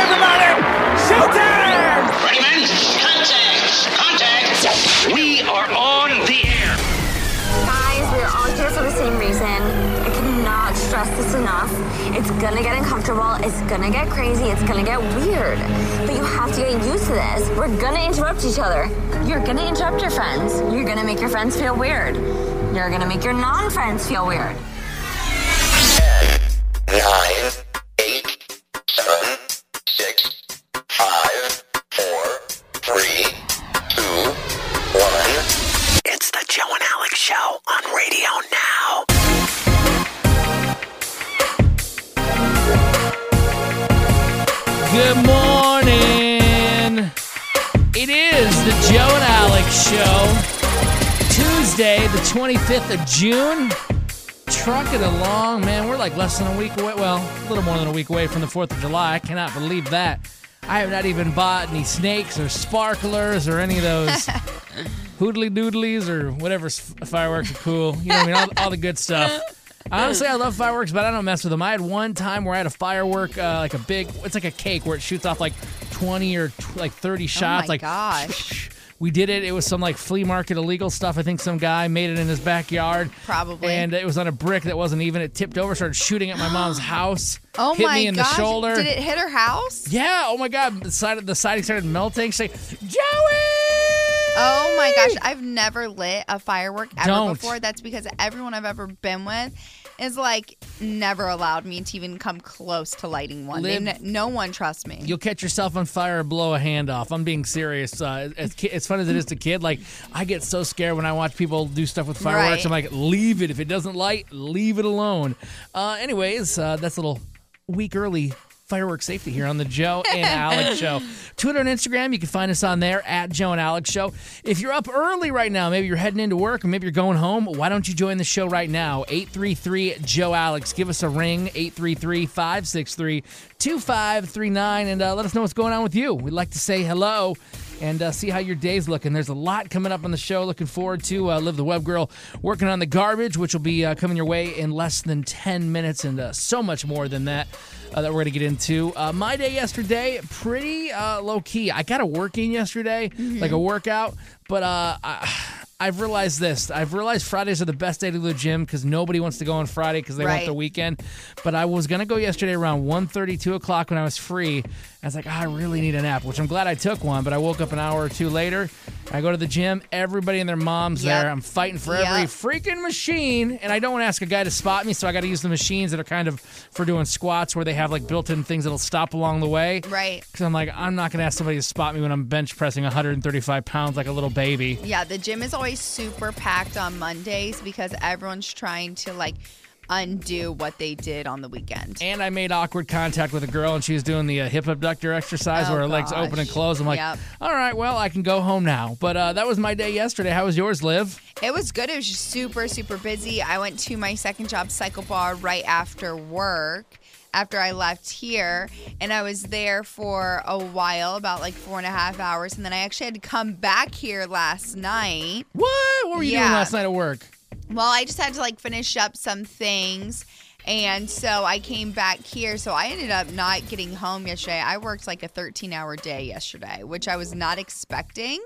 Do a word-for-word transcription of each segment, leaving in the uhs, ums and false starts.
everybody! Showtime! Ready, men? Contact! Contact! We are on the air. Guys, we're all here for the same reason. I cannot stress this enough. It's gonna get uncomfortable, it's gonna get crazy, it's gonna get weird. But you have to get used to this. We're gonna interrupt each other. You're gonna interrupt your friends. You're gonna make your friends feel weird. You're gonna make your non-friends feel weird. ten, nine, eight, seven, six, five, four, three, two, one. It's the Joe and Alex Show on radio now. Good morning. It is the Joe and Alex Show. Tuesday, the twenty-fifth of June. Trucking along, man. We're like less than a week away. Well, a little more than a week away from the fourth of July. I cannot believe that. I have not even bought any snakes or sparklers or any of those hoodly doodlies or whatever f- fireworks are cool. You know what I mean? All, all the good stuff. Honestly, I love fireworks, but I don't mess with them. I had one time where I had a firework, uh, like a big, it's like a cake where it shoots off like twenty or t- like thirty shots. Oh my like, gosh. We did it. It was some like flea market illegal stuff. I think some guy made it in his backyard. Probably. And it was on a brick that wasn't even. It tipped over, started shooting at my mom's house. Oh hit my me in gosh. the shoulder. Did it hit her house? Yeah. Oh my God. The side the siding started melting. She's like, Joey! Oh my gosh. I've never lit a firework ever Don't. before. That's because everyone I've ever been with is like never allowed me to even come close to lighting one. They Live- n- no one trusts me. You'll catch yourself on fire or blow a hand off. I'm being serious. Uh, as, ki- as fun as it is to kid, like I get so scared when I watch people do stuff with fireworks. Right. I'm like, leave it. If it doesn't light, leave it alone. Uh, anyways, uh, that's a little week early firework safety here on the Joe and Alex Show. Twitter and Instagram, you can find us on there at Joe and Alex Show. If you're up early right now, maybe you're heading into work or maybe you're going home, why don't you join the show right now? eight three three, Joe Alex. Give us a ring, eight three three, five six three, two five three nine, and uh, let us know what's going on with you. We'd like to say hello and uh, see how your day's looking. There's a lot coming up on the show. Looking forward to uh, Liv the Web Girl working on the garbage, which will be uh, coming your way in less than ten minutes, and uh, so much more than that. Uh, that we're going to get into. Uh, my day yesterday, pretty uh, low-key. I got a work in yesterday, mm-hmm. like a workout, but uh, I, I've realized this. I've realized Fridays are the best day to go to the gym because nobody wants to go on Friday because they Right. want the weekend. But I was going to go yesterday around one thirty, two o'clock when I was free. I was like, oh, I really need a nap, which I'm glad I took one, but I woke up an hour or two later. I go to the gym. Everybody and their mom's Yep. there. I'm fighting for Yep. every freaking machine, and I don't want to ask a guy to spot me, so I got to use the machines that are kind of for doing squats where they have like built-in things that'll stop along the way. Right. Because I'm like, I'm not going to ask somebody to spot me when I'm bench pressing one hundred thirty-five pounds like a little baby. Yeah, the gym is always super packed on Mondays because everyone's trying to like undo what they did on the weekend. And I made awkward contact with a girl, and she was doing the uh, hip abductor exercise Oh, where her legs gosh. open and close. I'm like, Yep. all right, well, I can go home now. But uh, that was my day yesterday. How was yours, Liv? It was good. It was just super, super busy. I went to my second job, Cycle Bar, right after work, after I left here. And I was there for a while, about like four and a half hours. And then I actually had to come back here last night. What? What were you Yeah. doing last night at work? Well, I just had to like finish up some things. And so I came back here. So I ended up not getting home yesterday. I worked like a thirteen hour day yesterday, which I was not expecting.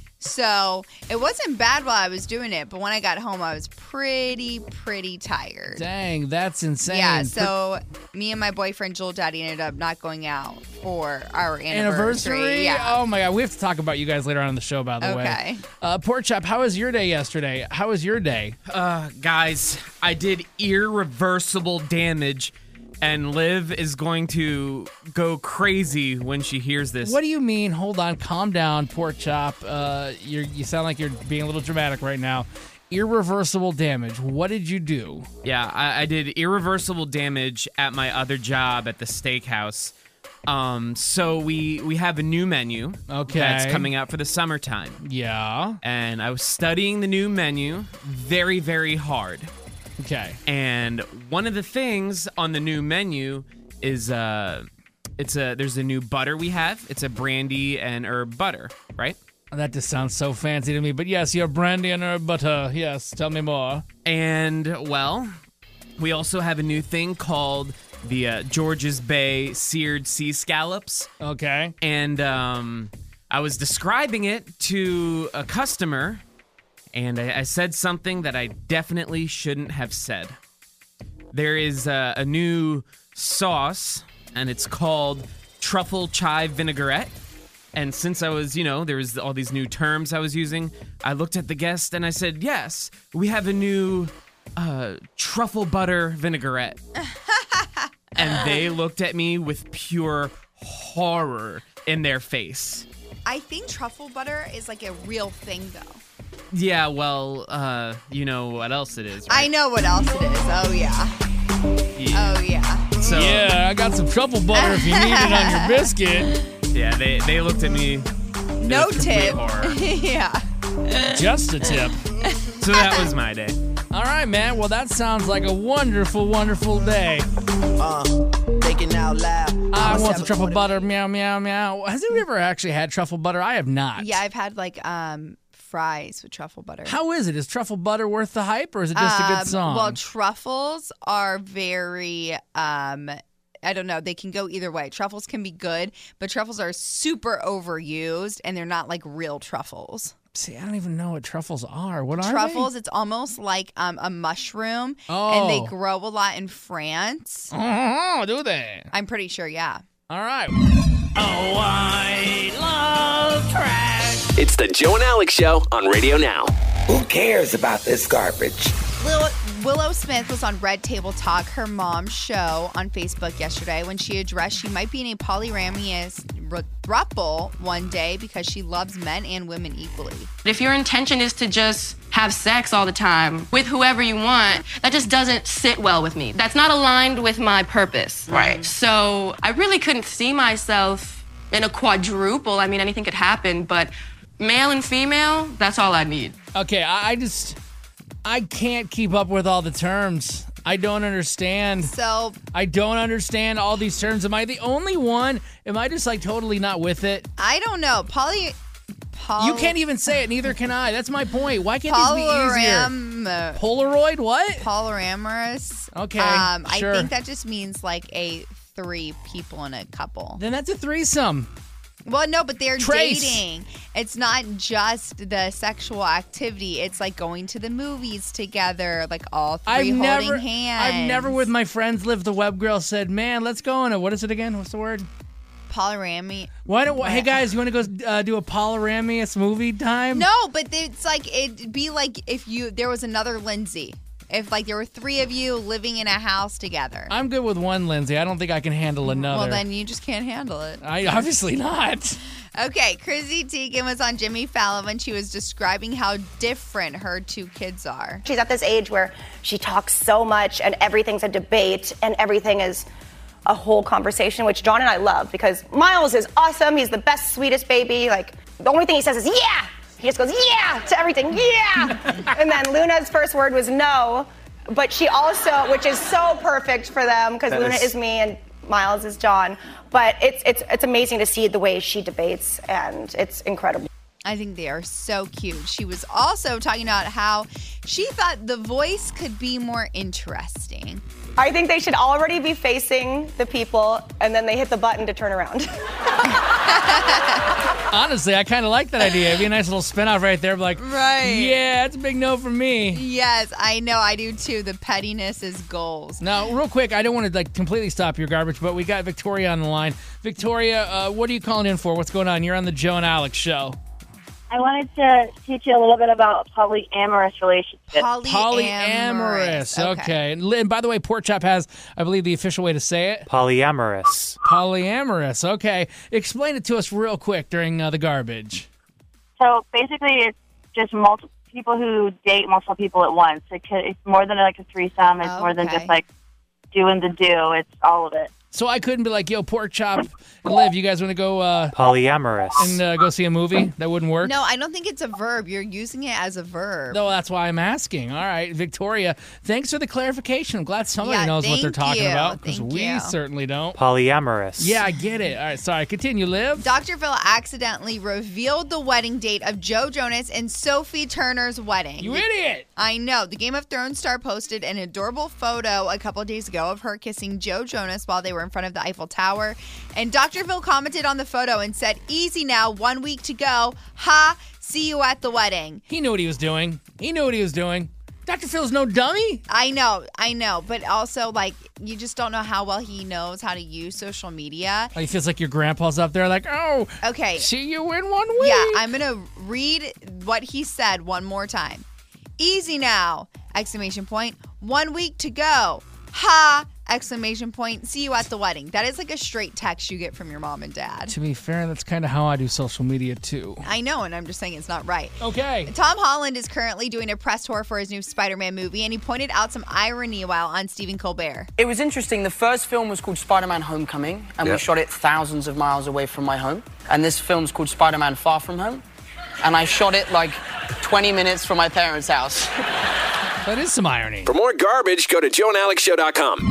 So it wasn't bad while I was doing it, but when I got home, I was pretty, pretty tired. Dang, that's insane. Yeah, so me and my boyfriend, Joel Daddy, ended up not going out for our anniversary. Anniversary? Yeah. Oh, my God. We have to talk about you guys later on in the show, by the way. Okay. Uh, Pork Chop, how was your day yesterday? How was your day? Uh, guys, I did irreversible damage, and Liv is going to go crazy when she hears this. What do you mean? Hold on. Calm down, Pork Chop. Uh, you're, you sound like you're being a little dramatic right now. Irreversible damage. What did you do? Yeah, I, I did irreversible damage at my other job at the steakhouse. Um, so we we have a new menu Okay. that's coming out for the summertime. Yeah. And I was studying the new menu very, very hard. Okay. And one of the things on the new menu is uh it's a there's a new butter we have. It's a brandy and herb butter, right? That just sounds so fancy to me. But yes, your brandy and herb butter. Yes, tell me more. And well, we also have a new thing called the uh, George's Bay seared sea scallops. Okay. And um, I was describing it to a customer, and I, I said something that I definitely shouldn't have said. There is uh, a new sauce, and it's called truffle chive vinaigrette. And since I was, you know, there was all these new terms I was using, I looked at the guest and I said, yes, we have a new uh, truffle butter vinaigrette. And they looked at me with pure horror in their face. I think truffle butter is like a real thing, though. Yeah, well, uh, you know what else it is, I right? know what else it is. Oh, yeah. Yeah. Oh, yeah. So, Yeah, I got some truffle butter if you need it on your biscuit. yeah, they, they looked at me No with complete tip. horror. Yeah. Just a tip. So that was my day. All right, man. Well, that sounds like a wonderful, wonderful day. Uh, thinking out loud. I want some truffle butter. Meow, meow, meow. Has anyone ever actually had truffle butter? I have not. Yeah, I've had like um fries with truffle butter. How is it? Is truffle butter worth the hype, or is it just a Um, good song? Well, truffles are very um I don't know, they can go either way. Truffles can be good, but truffles are super overused and they're not like real truffles. See, I don't even know what truffles are. What are Truffles, it's almost like um, a mushroom, Oh. and they grow a lot in France. they? Oh, do they? I'm pretty sure, yeah. All right. It's the Joe and Alex Show on Radio Now. Who cares about this garbage? Lil- Willow Smith was on Red Table Talk, her mom's show, on Facebook yesterday when she addressed she might be in a polyamorous throuple one day because she loves men and women equally. If your intention is to just have sex all the time with whoever you want, that just doesn't sit well with me. That's not aligned with my purpose. Right. So I really couldn't see myself in a quadruple. I mean, anything could happen, but male and female, that's all I need. Okay, I, I just, I can't keep up with all the terms. I don't understand. So I don't understand all these terms. Am I the only one? Am I just like totally not with it? I don't know. Poly. Poly You can't even say it. Neither can I. That's my point. Why can't these be easier? Polaram- Polaroid? What? Polyamorous. Okay, Um, I sure. think that just means like a three people in a couple. Then that's a threesome. Well, no, but they're Trace. dating. It's not just the sexual activity. It's like going to the movies together, like all three I've holding never, hands. I've never with my friends lived. The web girl said, "Man, let's go on a what is it again? What's the word? polyramy. Why don't? Hey guys, you want to go uh, do a polyramous movie time? No, but it's like it'd be like if you there was another Lindsay. If like there were three of you living in a house together. I'm good with one, Lindsay. I don't think I can handle another. Well, then you just can't handle it. I obviously not. Okay, Chrissy Teigen was on Jimmy Fallon when she was describing how different her two kids are. She's at this age where she talks so much and everything's a debate and everything is a whole conversation, which John and I love because Miles is awesome. He's the best, sweetest baby. Like, the only thing he says is, yeah! He just goes, yeah, to everything, yeah! And then Luna's first word was no, but she also, which is so perfect for them because That Luna is- is me and Miles is John. But it's it's it's amazing to see the way she debates, and it's incredible. I think they are so cute. She was also talking about how she thought the voice could be more interesting. I think they should already be facing the people, and then they hit the button to turn around. Honestly, I kind of like that idea. It'd be a nice little spin-off right there. Like, Right. yeah, it's a big no from me. Yes, I know. I do too. The pettiness is goals. Now, real quick, I don't want to like completely stop your garbage, but we got Victoria on the line. Victoria, uh, what are you calling in for? What's going on? You're on the Joe and Alex show. I wanted to teach you a little bit about polyamorous relationships. Polyamorous. Okay. And li- And by the way, Pork Chop has, I believe, the official way to say it. Polyamorous. Polyamorous. Okay. Explain it to us real quick during uh, the garbage. So basically, it's just multiple people who date multiple people at once. It could, it's more than like a threesome. It's Oh, more than okay. just like doing the do. It's all of it. So I couldn't be like, yo, pork chop and Liv, you guys want to go uh, Polyamorous. and uh, go see a movie? That wouldn't work? No, I don't think it's a verb. You're using it as a verb. No, that's why I'm asking. All right, Victoria, thanks for the clarification. I'm glad somebody Yeah, knows what they're thank talking you. about because Thank we you. certainly don't. Polyamorous. Yeah, I get it. All right, sorry. Continue, Liv. Doctor Phil accidentally revealed the wedding date of Joe Jonas and Sophie Turner's wedding. You idiot! I know. The Game of Thrones star posted an adorable photo a couple of days ago of her kissing Joe Jonas while they were in front of the Eiffel Tower. And Doctor Phil commented on the photo and said, "Easy now, one week to go. Ha, see you at the wedding." He knew what he was doing. He knew what he was doing. Doctor Phil's no dummy. I know, I know. But also, like, you just don't know how well he knows how to use social media. Oh, he feels like your grandpa's up there like, oh, Okay. see you in one week. Yeah, I'm going to read what he said one more time. Easy now, exclamation point. One week to go. Ha, exclamation point. See you at the wedding. That is like a straight text you get from your mom and dad. To be fair, that's kind of how I do social media, too. I know, and I'm just saying it's not right. Okay. Tom Holland is currently doing a press tour for his new Spider-Man movie, and he pointed out some irony while on Stephen Colbert. It was interesting. The first film was called Spider-Man Homecoming, and Yep. we shot it thousands of miles away from my home. And this film's called Spider-Man Far From Home, and I shot it like twenty minutes from my parents' house. That is some irony. For more garbage, go to joe and alex show dot com.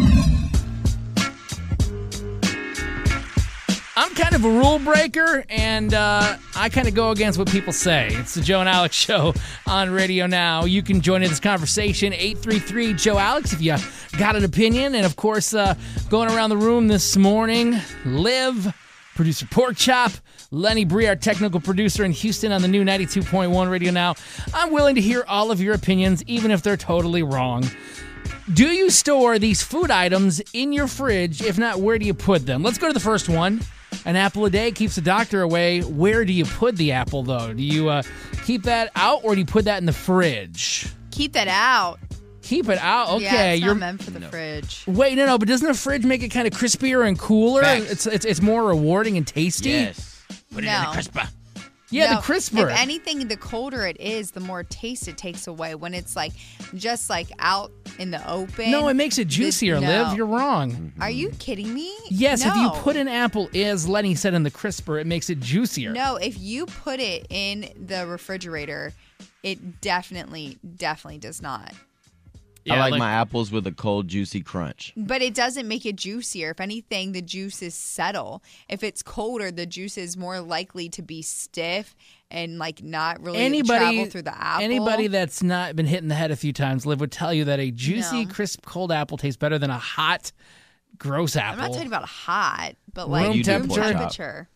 I'm kind of a rule breaker, and uh, I kind of go against what people say. It's the Joe and Alex Show on Radio Now. You can join in this conversation, eight three three, Joe Alex, if you got an opinion. And, of course, uh, going around the room this morning, Liv, producer Pork Chop, Lenny Bree, our technical producer in Houston on the new ninety-two point one Radio Now. I'm willing to hear all of your opinions, even if they're totally wrong. Do you store these food items in your fridge? If not, where do you put them? Let's go to the first one. An apple a day keeps the doctor away. Where do you put the apple, though? Do you uh, keep that out, or do you put that in the fridge? Keep that out. Keep it out? Okay. Yeah, it's not you're meant for the fridge. Wait, no, no, but doesn't the fridge make it kind of crispier and cooler? Facts. It's, it's it's more rewarding and tasty? Yes. Put it in No. the crisper. Yeah, No, the crisper. If anything, the colder it is, the more taste it takes away. When it's like just like out in the open. No, it makes it juicier, no. Liv. You're wrong. Are you kidding me? Yes, if you No. put an apple, as Lenny said, in the crisper, it makes it juicier. No, if you put it in the refrigerator, it definitely, definitely does not. I like, my apples with a cold, juicy crunch. But it doesn't make it juicier. If anything, the juices settle. If it's colder, the juice is more likely to be stiff and like not really Anybody, travel through the apple. anybody that's not been hit in the head a few times, Liv, would tell you that a juicy, No. crisp, cold apple tastes better than a hot, gross apple. I'm not talking about hot, but like Room room temperature. temperature.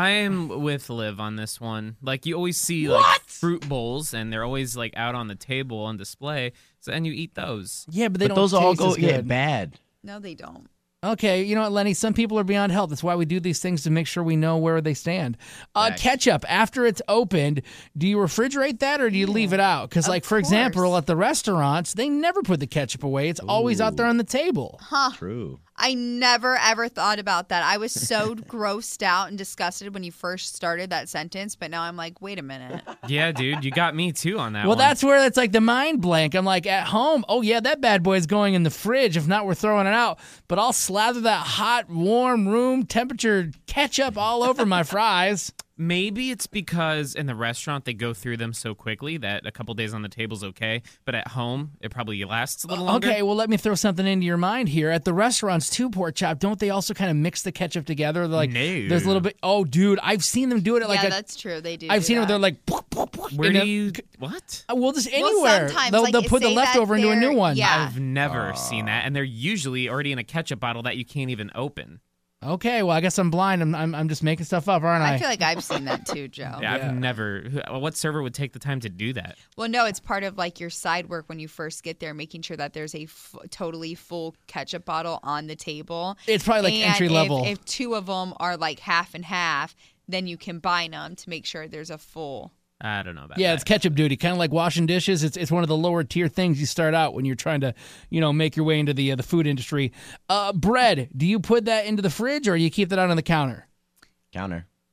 I'm with Liv on this one. Like, you always see like fruit bowls, and they're always like out on the table on display. So, and you eat those. Yeah, but they But don't those all taste go as good. get bad. No, they don't. Okay, you know what, Lenny? Some people are beyond help. That's why we do these things, to make sure we know where they stand. Uh, ketchup, after it's opened, do you refrigerate that or do you leave it out? Because, like, for example, at the restaurants, they never put the ketchup away. It's always out there on the table. Huh. True. I never ever thought about that. I was so grossed out and disgusted when you first started that sentence, but now I'm like, wait a minute. Yeah, dude, you got me too on that Well, one. that's where it's like the mind blank. I'm like, at home, oh, yeah, that bad boy is going in the fridge. If not, we're throwing it out. But I'll slather that hot, warm, room temperature ketchup all over my fries. Maybe it's because in the restaurant they go through them so quickly that a couple days on the table's okay, but at home it probably lasts a little longer. Okay, well, let me throw something into your mind here. At the restaurants, too, Pork Chop, don't they also kind of mix the ketchup together? They're like, No. there's a little bit. Oh, dude, I've seen them do it at like yeah, a. that's true. They do. I've do seen it where that. they're like, Where in do a- you what? Uh, well, just Well, anywhere. sometimes, they'll like, they'll put the say that leftover into a new they're- one. yeah. I've never seen that, and they're usually already in a ketchup bottle that you can't even open. Okay, well, I guess I'm blind. I'm I'm, I'm just making stuff up, aren't I? I feel like I've seen that too, Joe. Yeah, I've never. who- What server would take the time to do that? Well, no, it's part of like your side work when you first get there, making sure that there's a f- totally full ketchup bottle on the table. It's probably like And entry if- level. If two of them are like half and half, then you combine them to make sure there's a full. I don't know about Yeah, that. it's ketchup duty, kind of like washing dishes. It's it's one of the lower tier things you start out when you're trying to, you know, make your way into the uh, the food industry. Uh, bread, do you put that into the fridge or you keep that out on the counter? Counter.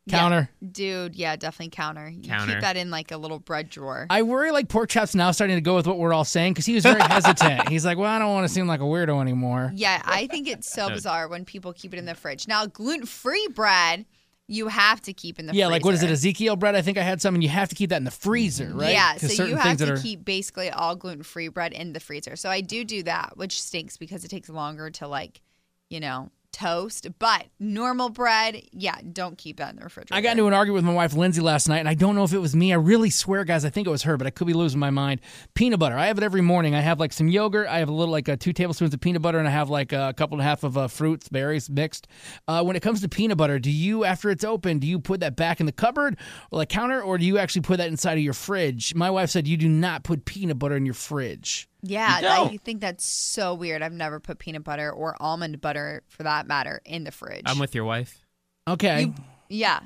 Counter. Yeah, dude, yeah, definitely counter. You Counter. keep that in like a little bread drawer. I worry like Pork Chop's now starting to go with what we're all saying because he was very hesitant. He's like, well, I don't want to seem like a weirdo anymore. Yeah, I think it's so bizarre when people keep it in the fridge. Now, gluten-free bread, you have to keep in the yeah, freezer. like what is it, Ezekiel bread? I think I had some, and you have to keep that in the freezer, right? Yeah, 'Cause so certain you have things to that are- keep basically all gluten-free bread in the freezer. So I do do that, which stinks because it takes longer to like, you know, toast. But normal bread, yeah, don't keep that in the refrigerator. I got into an argument with my wife, Lindsay, last night, and I don't know if it was me. I really swear, guys, I think it was her, but I could be losing my mind. Peanut butter. I have it every morning. I have like some yogurt. I have a little, like uh, two tablespoons of peanut butter, and I have like a couple and a half of uh, fruits, berries mixed. Uh, when it comes to peanut butter, do you, after it's open, do you put that back in the cupboard or like counter, or do you actually put that inside of your fridge? My wife said you do not put peanut butter in your fridge. Yeah, You I don't. think that's so weird. I've never put peanut butter or almond butter, for that matter, in the fridge. I'm with your wife. Okay. Yeah.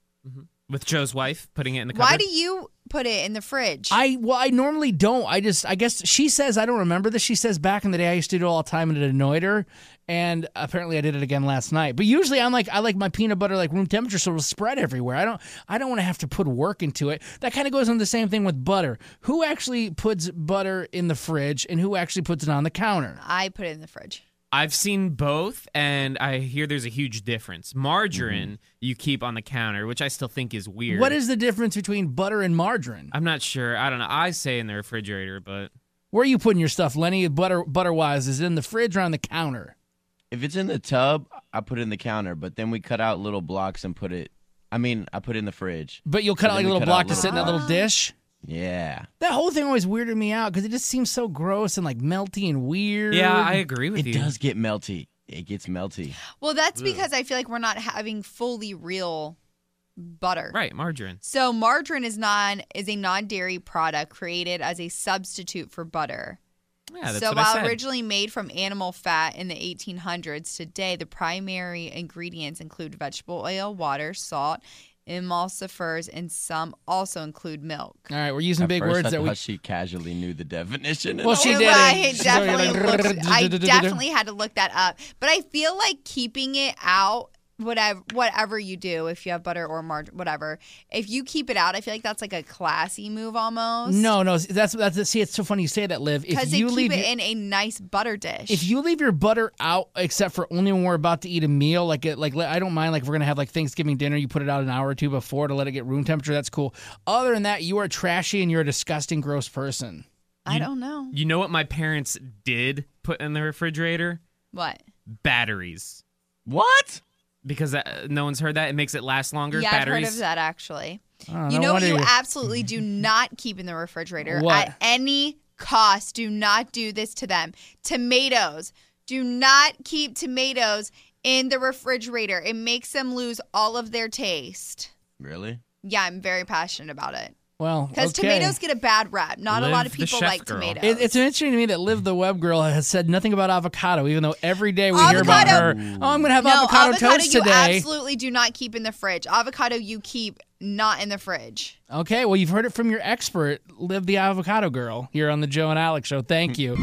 With Joe's wife, putting it in the cupboard. Why do you put it in the fridge? I well, I normally don't. I just, I guess she says I don't remember this. She says back in the day I used to do it all the time and it annoyed her, and apparently I did it again last night. But usually I'm like, I like my peanut butter like room temperature, so it'll spread everywhere. I don't, I don't want to have to put work into it. That kind of goes on the same thing with butter. Who actually puts butter in the fridge and who actually puts it on the counter? I put it in the fridge. I've seen both, and I hear there's a huge difference. Margarine, Mm-hmm. you keep on the counter, which I still think is weird. What is the difference between butter and margarine? I'm not sure. I don't know. I say in the refrigerator, but Where are you putting your stuff, Lenny? Butter, butter wise, is it in the fridge or on the counter? If it's in the tub, I put it in the counter, but then we cut out little blocks and put it, I mean, I put it in the fridge. But you'll cut So out like then a we little cut out block to sit in that blocks. little dish. Yeah. That whole thing always weirded me out because it just seems so gross and like melty and weird. yeah, I agree with It you. does get melty. It gets melty. Well, that's because I feel like we're not having fully real butter. Right, margarine. So margarine is non is a non-dairy product created as a substitute for butter. Yeah, that's so what I while said. originally made from animal fat in the eighteen hundreds, today the primary ingredients include vegetable oil, water, salt, emulsifiers, and some also include milk. All right, we're using At big first, words I that we. thought she casually knew the definition. Well, she Well, did. I So definitely you're like, looked, I definitely had to look that up. But I feel like keeping it out, whatever whatever you do, if you have butter or margarine, whatever, if you keep it out, I feel like that's like a classy move almost. No, no, that's that's. See, it's so funny you say that, Liv. If Because they you keep leave it your- in a nice butter dish. If you leave your butter out, except for only when we're about to eat a meal, like it, like I don't mind. Like if we're gonna have like Thanksgiving dinner, you put it out an hour or two before to let it get room temperature. That's cool. Other than that, you are trashy and you're a disgusting, gross person. I don't know. You know what my parents did put in the refrigerator? What? Batteries. What? Because uh, no one's heard that. It makes it last longer. Yeah, Batteries. I've heard of that actually. Oh, You no know what wonder you you- absolutely do not keep in the refrigerator What? at any cost. Do not do this to them. Tomatoes. Do not keep tomatoes in the refrigerator. It makes them lose all of their taste. Really? Yeah, I'm very passionate about it. Well, Because okay. tomatoes get a bad rap. Not a Liv lot of the people chef like girl. tomatoes. It, it's interesting to me that Liv the web girl has said nothing about avocado, even though every day we hear about her. Avocado. Oh, I'm gonna have no, avocado, avocado toast you today. absolutely do not keep in the fridge. Avocado you keep not in the fridge. Okay, well you've heard it from your expert, Liv the avocado girl, here on the Joe and Alex Show. Thank you.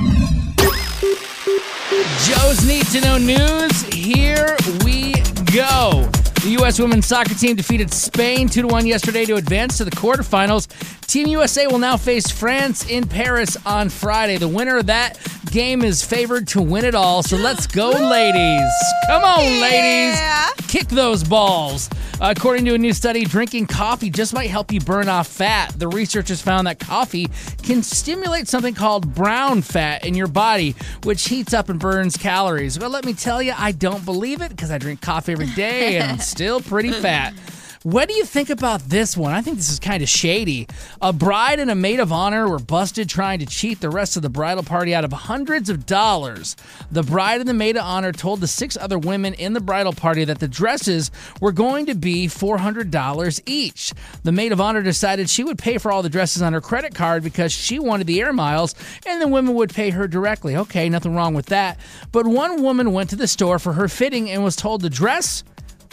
Joe's Need to Know News. Here we go. The U S women's soccer team defeated Spain two to one yesterday to advance to the quarterfinals. Team U S A will now face France in Paris on Friday. The winner of that game is favored to win it all. So let's go, ladies. Come on, ladies. Kick those balls. According to a new study, drinking coffee just might help you burn off fat. The researchers found that coffee can stimulate something called brown fat in your body, which heats up and burns calories. But let me tell you, I don't believe it because I drink coffee every day and I'm still pretty fat. What do you think about this one? I think this is kind of shady. A bride and a maid of honor were busted trying to cheat the rest of the bridal party out of hundreds of dollars. The bride and the maid of honor told the six other women in the bridal party that the dresses were going to be four hundred dollars each. The maid of honor decided she would pay for all the dresses on her credit card because she wanted the air miles, and the women would pay her directly. Okay, nothing wrong with that. But one woman went to the store for her fitting and was told the dress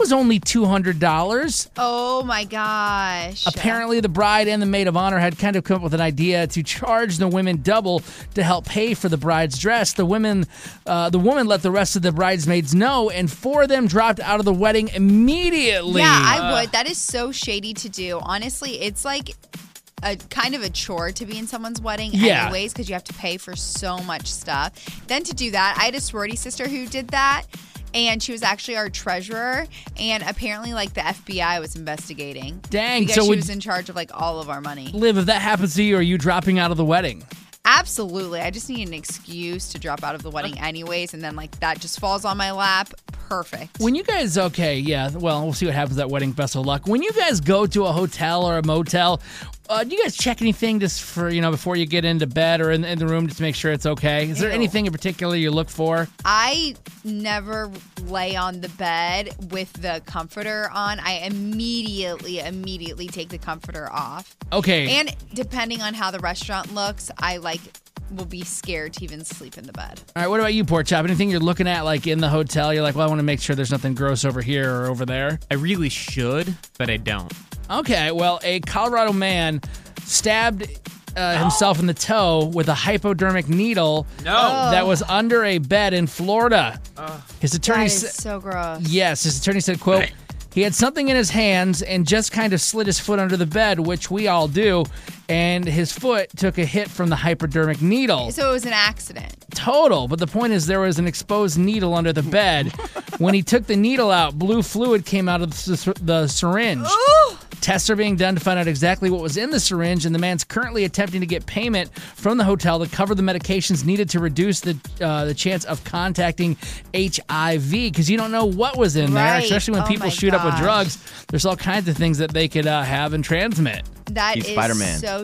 was only two hundred dollars. Oh my gosh. Apparently, the bride and the maid of honor had kind of come up with an idea to charge the women double to help pay for the bride's dress. The women, uh, the woman let the rest of the bridesmaids know, and four of them dropped out of the wedding immediately. Yeah, I would. That is so shady to do. Honestly, it's like a kind of a chore to be in someone's wedding Yeah. anyways, because you have to pay for so much stuff. Then to do that, I had a sorority sister who did that, and she was actually our treasurer, and apparently like the F B I was investigating. Dang, because so she would- was in charge of like all of our money. Liv, if that happens to you, are you dropping out of the wedding? Absolutely. I just need an excuse to drop out of the wedding anyways, and then like that just falls on my lap. Perfect. When you guys, okay, yeah, well, we'll see what happens at wedding. Best of luck. When you guys go to a hotel or a motel, uh, do you guys check anything just for, you know, before you get into bed or in, in the room just to make sure it's okay? Is there Ew. anything in particular you look for? I never lay on the bed with the comforter on. I immediately, immediately take the comforter off. Okay. And depending on how the restaurant looks, I like will be scared to even sleep in the bed. All right, what about you, Pork Chop? Anything you're looking at, like, in the hotel, you're like, well, I want to make sure there's nothing gross over here or over there? I really should, but I don't. Okay, well, a Colorado man stabbed uh, himself in the toe with a hypodermic needle No. that was under a bed in Florida. His attorney That is said, so gross. yes, his attorney said, quote, he had something in his hands and just kind of slid his foot under the bed, which we all do, and his foot took a hit from the hypodermic needle. So it was an accident. Total, but the point is there was an exposed needle under the bed. When he took the needle out, blue fluid came out of the, the syringe. Ooh. Tests are being done to find out exactly what was in the syringe, and the man's currently attempting to get payment from the hotel to cover the medications needed to reduce the uh, the chance of contacting H I V, because you don't know what was in there, Right. especially when Oh people my shoot up with gosh. drugs. There's all kinds of things that they could uh, have and transmit. That He's is Spider-Man. so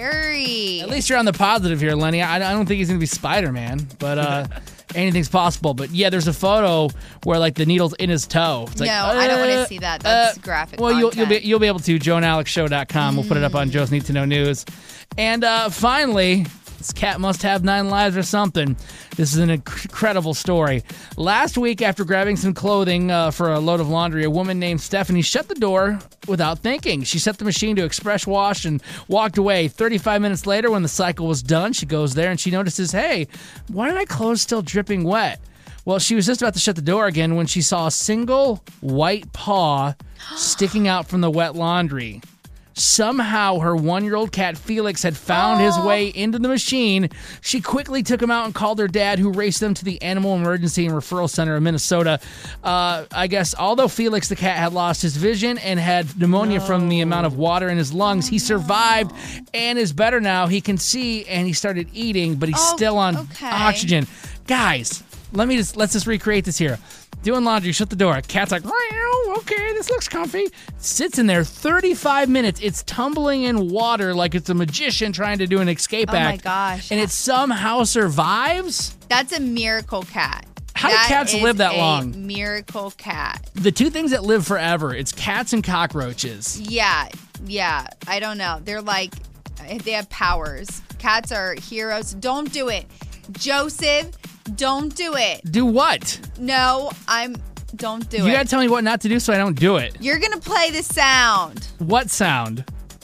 scary. At least you're on the positive here, Lenny. I, I don't think he's going to be Spider-Man, but uh, anything's possible. But yeah, there's a photo where like the needle's in his toe. It's No, like, I don't want uh, to see that. That's uh, graphic Well, you'll, you'll be content. you'll be able to joe and alex show dot com. We'll put it up on Joe's Need to Know News. And uh, finally, this cat must have nine lives or something. This is an inc- incredible story. Last week, after grabbing some clothing uh, for a load of laundry, a woman named Stephanie shut the door without thinking. She set the machine to express wash and walked away. thirty-five minutes later, when the cycle was done, she goes there and she notices, hey, why are my clothes still dripping wet? Well, she was just about to shut the door again when she saw a single white paw sticking out from the wet laundry. Somehow, her one-year-old cat Felix had found his way into the machine. She quickly took him out and called her dad, who raced them to the Animal Emergency and Referral Center in Minnesota. Uh, I guess, although Felix the cat had lost his vision and had pneumonia from the amount of water in his lungs, he survived and is better now. He can see and he started eating, but he's Oh, still on okay. oxygen. Guys, let me just let's just recreate this here. Doing laundry, shut the door. Cat's like, "Meow, okay, this looks comfy." Sits in there thirty-five minutes. It's tumbling in water like it's a magician trying to do an escape Oh my act. gosh. And it somehow survives? That's a miracle cat. How do That cats is live that a long? Miracle cat. The two things that live forever, it's cats and cockroaches. Yeah, yeah. I don't know. They're like, they have powers. Cats are heroes. Don't do it. Joseph, don't do it. Do what? No, I'm, don't do you it. gotta tell me what not to do so I don't do it. You're going to play the sound. What sound?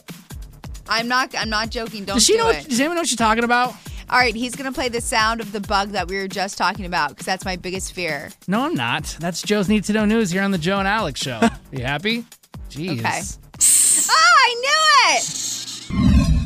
I'm not, I'm not joking. Don't Does she do know it. what, does anyone know what she's talking about? All right, he's going to play the sound of the bug that we were just talking about because that's my biggest fear. No, I'm not. That's Joe's Need to Know News here on the Joe and Alex Show. You happy? Jeez. Okay. Oh, I knew it!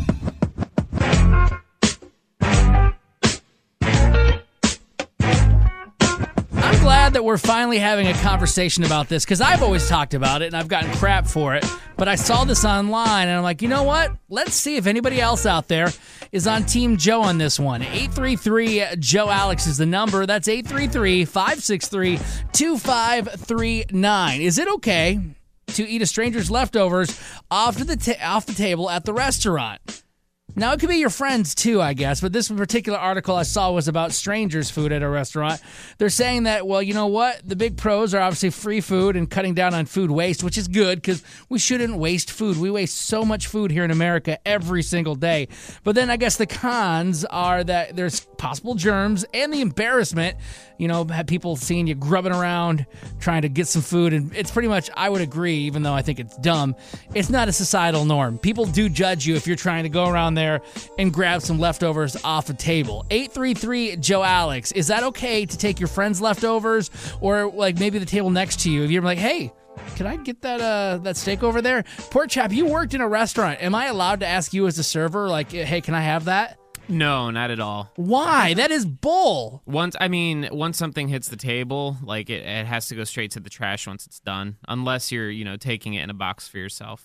I'm glad that we're finally having a conversation about this because I've always talked about it and I've gotten crap for it. But I saw this online and I'm like, you know what? Let's see if anybody else out there is on Team Joe on this one. eight three three Joe Alex is the number. That's eight three three, five six three, two five three nine. Is it okay to eat a stranger's leftovers off, to the ta- off the table at the restaurant? Now, it could be your friends too, I guess, but this particular article I saw was about strangers' food at a restaurant. They're saying that, well, you know what? The big pros are obviously free food and cutting down on food waste, which is good because we shouldn't waste food. We waste so much food here in America every single day. But then I guess the cons are that there's possible germs and the embarrassment, you know, have people seeing you grubbing around trying to get some food. And it's pretty much, I would agree, even though I think it's dumb, it's not a societal norm. People do judge you if you're trying to go around there and grab some leftovers off a table. eight three three Joe Alex. Is that okay to take your friend's leftovers or like maybe the table next to you? If you're like, hey, can I get that uh, that steak over there? Poor chap, you worked in a restaurant. Am I allowed to ask you as a server, like, hey, can I have that? No, not at all. Why? That is bull. Once, I mean, once something hits the table, like it, it has to go straight to the trash once it's done, unless you're, you know, taking it in a box for yourself.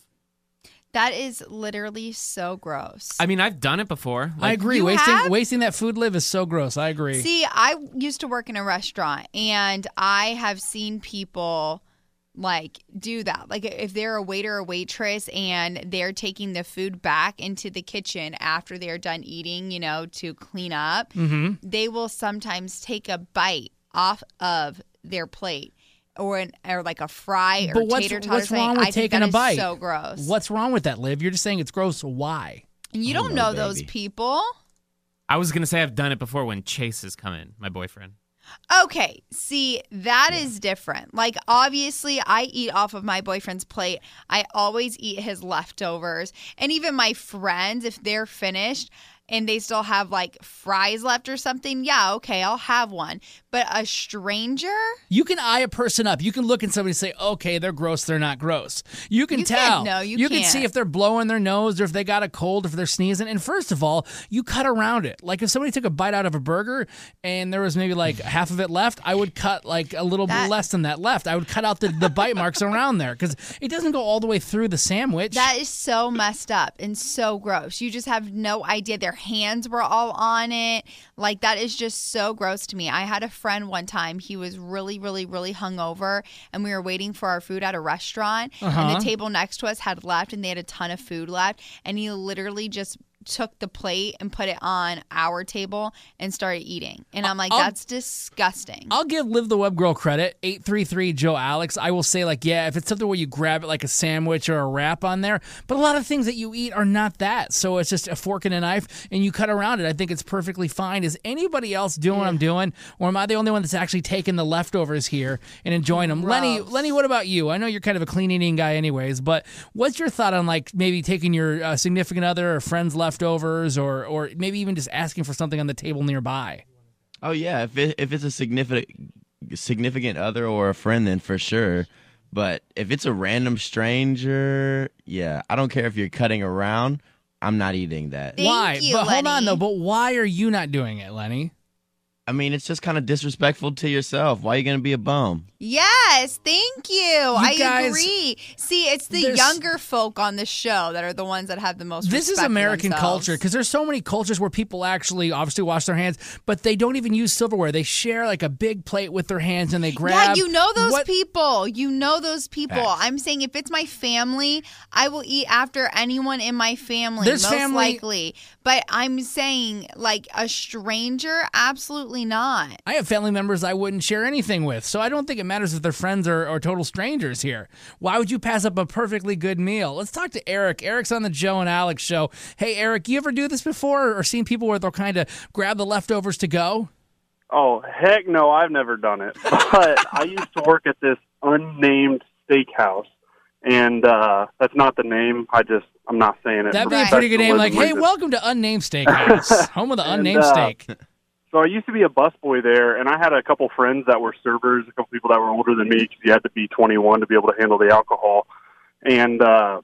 That is literally so gross. I mean, I've done it before. Like, I agree. You Wasting have? wasting that food live is so gross. I agree. See, I used to work in a restaurant, and I have seen people like do that. Like if they're a waiter or waitress and they're taking the food back into the kitchen after they're done eating, you know, to clean up, mm-hmm. they will sometimes take a bite off of their plate. Or an, or like a fry or but what's, tater tot what's or wrong with I think taking that a is bite? so gross. What's wrong with that, Liv? You're just saying it's gross. Why? You don't know, know those people. I was going to say I've done it before when Chase has come in, my boyfriend. Okay, see, that yeah. is different. Like, obviously, I eat off of my boyfriend's plate. I always eat his leftovers. And even my friends, if they're finished and they still have, like, fries left or something, yeah, okay, I'll have one. But a stranger? You can eye a person up. You can look at somebody and say, okay, they're gross, they're not gross. You can you tell. Can't, no, you, you can't. can see if they're blowing their nose or if they got a cold, if they're sneezing. And first of all, you cut around it. Like if somebody took a bite out of a burger and there was maybe like half of it left, I would cut like a little that, bit less than that left. I would cut out the, the bite marks around there because it doesn't go all the way through the sandwich. That is so messed up and so gross. You just have no idea. Their hands were all on it. Like that is just so gross to me. I had a friend one time. He was really, really, really hungover, and we were waiting for our food at a restaurant. Uh-huh. And the table next to us had left, and they had a ton of food left. And he literally just took the plate and put it on our table and started eating. And I'm like, I'll, that's disgusting. I'll give Liv the Web Girl credit. eight three three Joe Alex. I will say, like, yeah, if it's something where you grab it like a sandwich or a wrap on there, but a lot of things that you eat are not that. So it's just a fork and a knife, and you cut around it. I think it's perfectly fine. Is anybody else doing what I'm doing, or am I the only one that's actually taking the leftovers here and enjoying them? Gross. Lenny, Lenny, what about you? I know you're kind of a clean eating guy anyways, but what's your thought on, like, maybe taking your uh, significant other or friend's leftovers, or or maybe even just asking for something on the table nearby? Oh yeah, if it, if it's a significant significant other or a friend, then for sure. But if it's a random stranger, yeah, I don't care if you're cutting around. I'm not eating that. Thank why? you, but hold Lenny. on though. But why are you not doing it, Lenny? I mean, it's just kind of disrespectful to yourself. Why are you gonna be a bum? Yes, thank you. I guys- agree. See, it's the There's- younger folk on the show that are the ones that have the most This is respect for American themselves. culture because there's so many cultures where people actually obviously wash their hands, but they don't even use silverware. They share like a big plate with their hands and they grab. Yeah, you know those what- people. You know those people. Facts. I'm saying if it's my family, I will eat after anyone in my family, There's most family- likely. But I'm saying, like, a stranger, absolutely not. I have family members I wouldn't share anything with, so I don't think it matters if they're friends or, or total strangers here. Why would you pass up a perfectly good meal? Let's talk to Eric. Eric's on the Joe and Alex show. Hey, Eric, you ever do this before or seen people where they'll kind of grab the leftovers to go? Oh, heck no, I've never done it. But I used to work at this unnamed steakhouse, and uh, that's not the name. I just, I'm not saying it. That'd for be a pretty good name, like, hey, professionalism. welcome to Unnamed Steakhouse, home of the And, unnamed uh, steak. So I used to be a busboy there, and I had a couple friends that were servers, a couple people that were older than me because you had to be twenty-one to be able to handle the alcohol. And uh,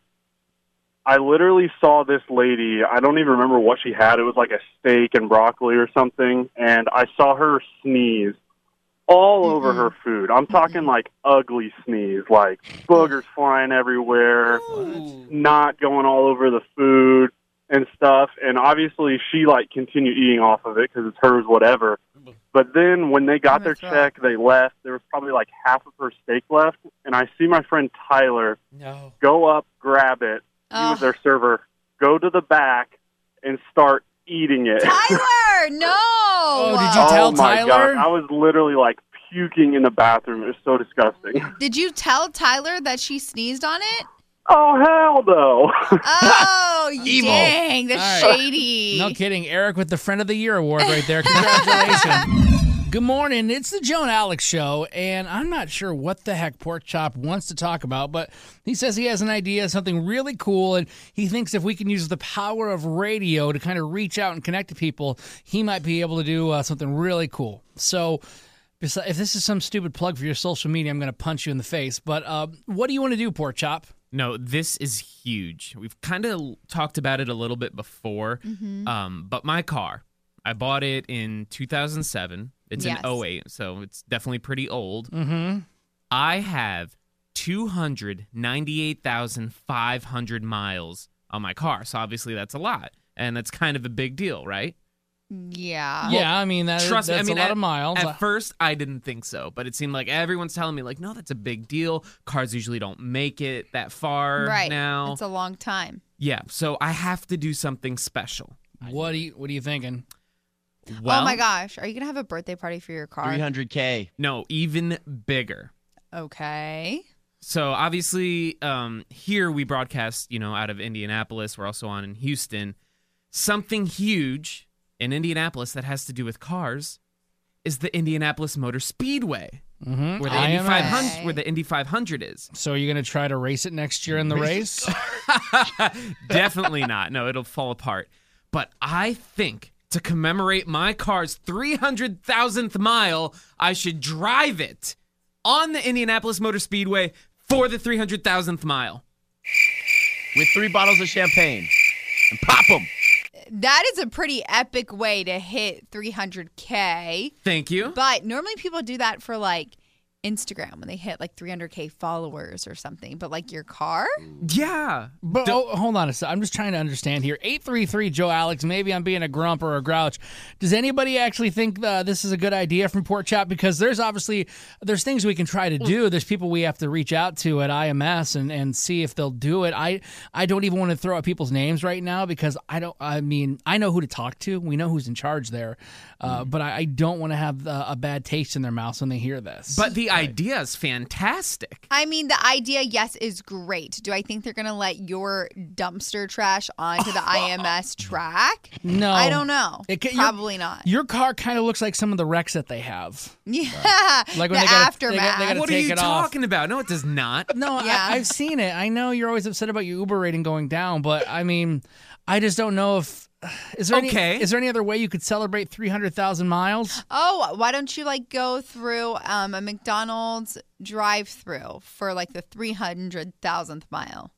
I literally saw this lady. I don't even remember what she had. It was like a steak and broccoli or something, and I saw her sneeze all mm-hmm. over her food. I'm talking like ugly sneeze, like boogers flying everywhere, Ooh. not going all over the food and stuff. And obviously she like continued eating off of it because it's hers, whatever. But then when they got their check, they left. There was probably like half of her steak left. And I see my friend Tyler No. go up, grab it. He Oh. was their server. Go to the back and start eating it. Tyler, no. Oh, did you tell oh my Tyler? God. I was literally like puking in the bathroom. It was so disgusting. Did you tell Tyler that she sneezed on it? Oh, hell no. Oh, Evil. dang, that's All right. shady. No kidding. Eric with the Friend of the Year award right there. Congratulations. Good morning. It's the Joe and Alex Show, and I'm not sure what the heck Pork Chop wants to talk about, but he says he has an idea, something really cool, and he thinks if we can use the power of radio to kind of reach out and connect to people, he might be able to do uh, something really cool. So if this is some stupid plug for your social media, I'm going to punch you in the face. But uh, what do you want to do, Pork Chop? No, this is huge. We've kind of talked about it a little bit before. Mhm. Um, but my car, I bought it in two thousand seven. It's Yes. an oh eight, so it's definitely pretty old. Mm-hmm. I have two hundred ninety-eight thousand five hundred miles on my car. So obviously that's a lot. And that's kind of a big deal, right? Yeah. Yeah, I mean, that, Trust that's me, I mean, a lot at, of miles. At first, I didn't think so, but it seemed like everyone's telling me, like, no, that's a big deal. Cars usually don't make it that far Right. now. It's a long time. Yeah, so I have to do something special. What are you What are you thinking? Well, oh my gosh. Are you going to have a birthday party for your car? three hundred K. No, even bigger. Okay. So obviously, um, here we broadcast, you know, out of Indianapolis. We're also on in Houston. Something huge in Indianapolis that has to do with cars is the Indianapolis Motor Speedway, Mm-hmm. where the Indy five hundred, where the Indy five hundred is. So you're going to try to race it next year in the race? Definitely not. No, it'll fall apart. But I think to commemorate my car's three hundred thousandth mile, I should drive it on the Indianapolis Motor Speedway for the three hundred thousandth mile. With three bottles of champagne. And pop them. That is a pretty epic way to hit three hundred K. Thank you. But normally people do that for like Instagram when they hit like three hundred K followers or something. But like your car? Yeah. But oh, hold on a second. I'm just trying to understand here. eight three three Joe Alex, maybe I'm being a grump or a grouch. Does anybody actually think uh, this is a good idea from Pork Chop? Because there's obviously, there's things we can try to do. There's people we have to reach out to at I M S and, and see if they'll do it. I, I don't even want to throw out people's names right now because I don't, I mean, I know who to talk to. We know who's in charge there. Uh, Mm. but I, I don't want to have uh, a bad taste in their mouths when they hear this. But the idea is fantastic. I mean, the idea, yes, is great. Do I think they're going to let your dumpster trash onto the I M S track? No. I don't know. It ca- your- Probably not. Your car kind of looks like some of the wrecks that they have. Yeah. Like the when they gotta- they aftermath. gotta- they gotta What are take you it off. talking about? No, it does not. No, Yeah. I, I've seen it. I know you're always upset about your Uber rating going down, but I mean, I just don't know if is there Okay. any is there any other way you could celebrate three hundred thousand miles? Oh, why don't you like go through um, a McDonald's drive-through for like the three hundred thousandth mile?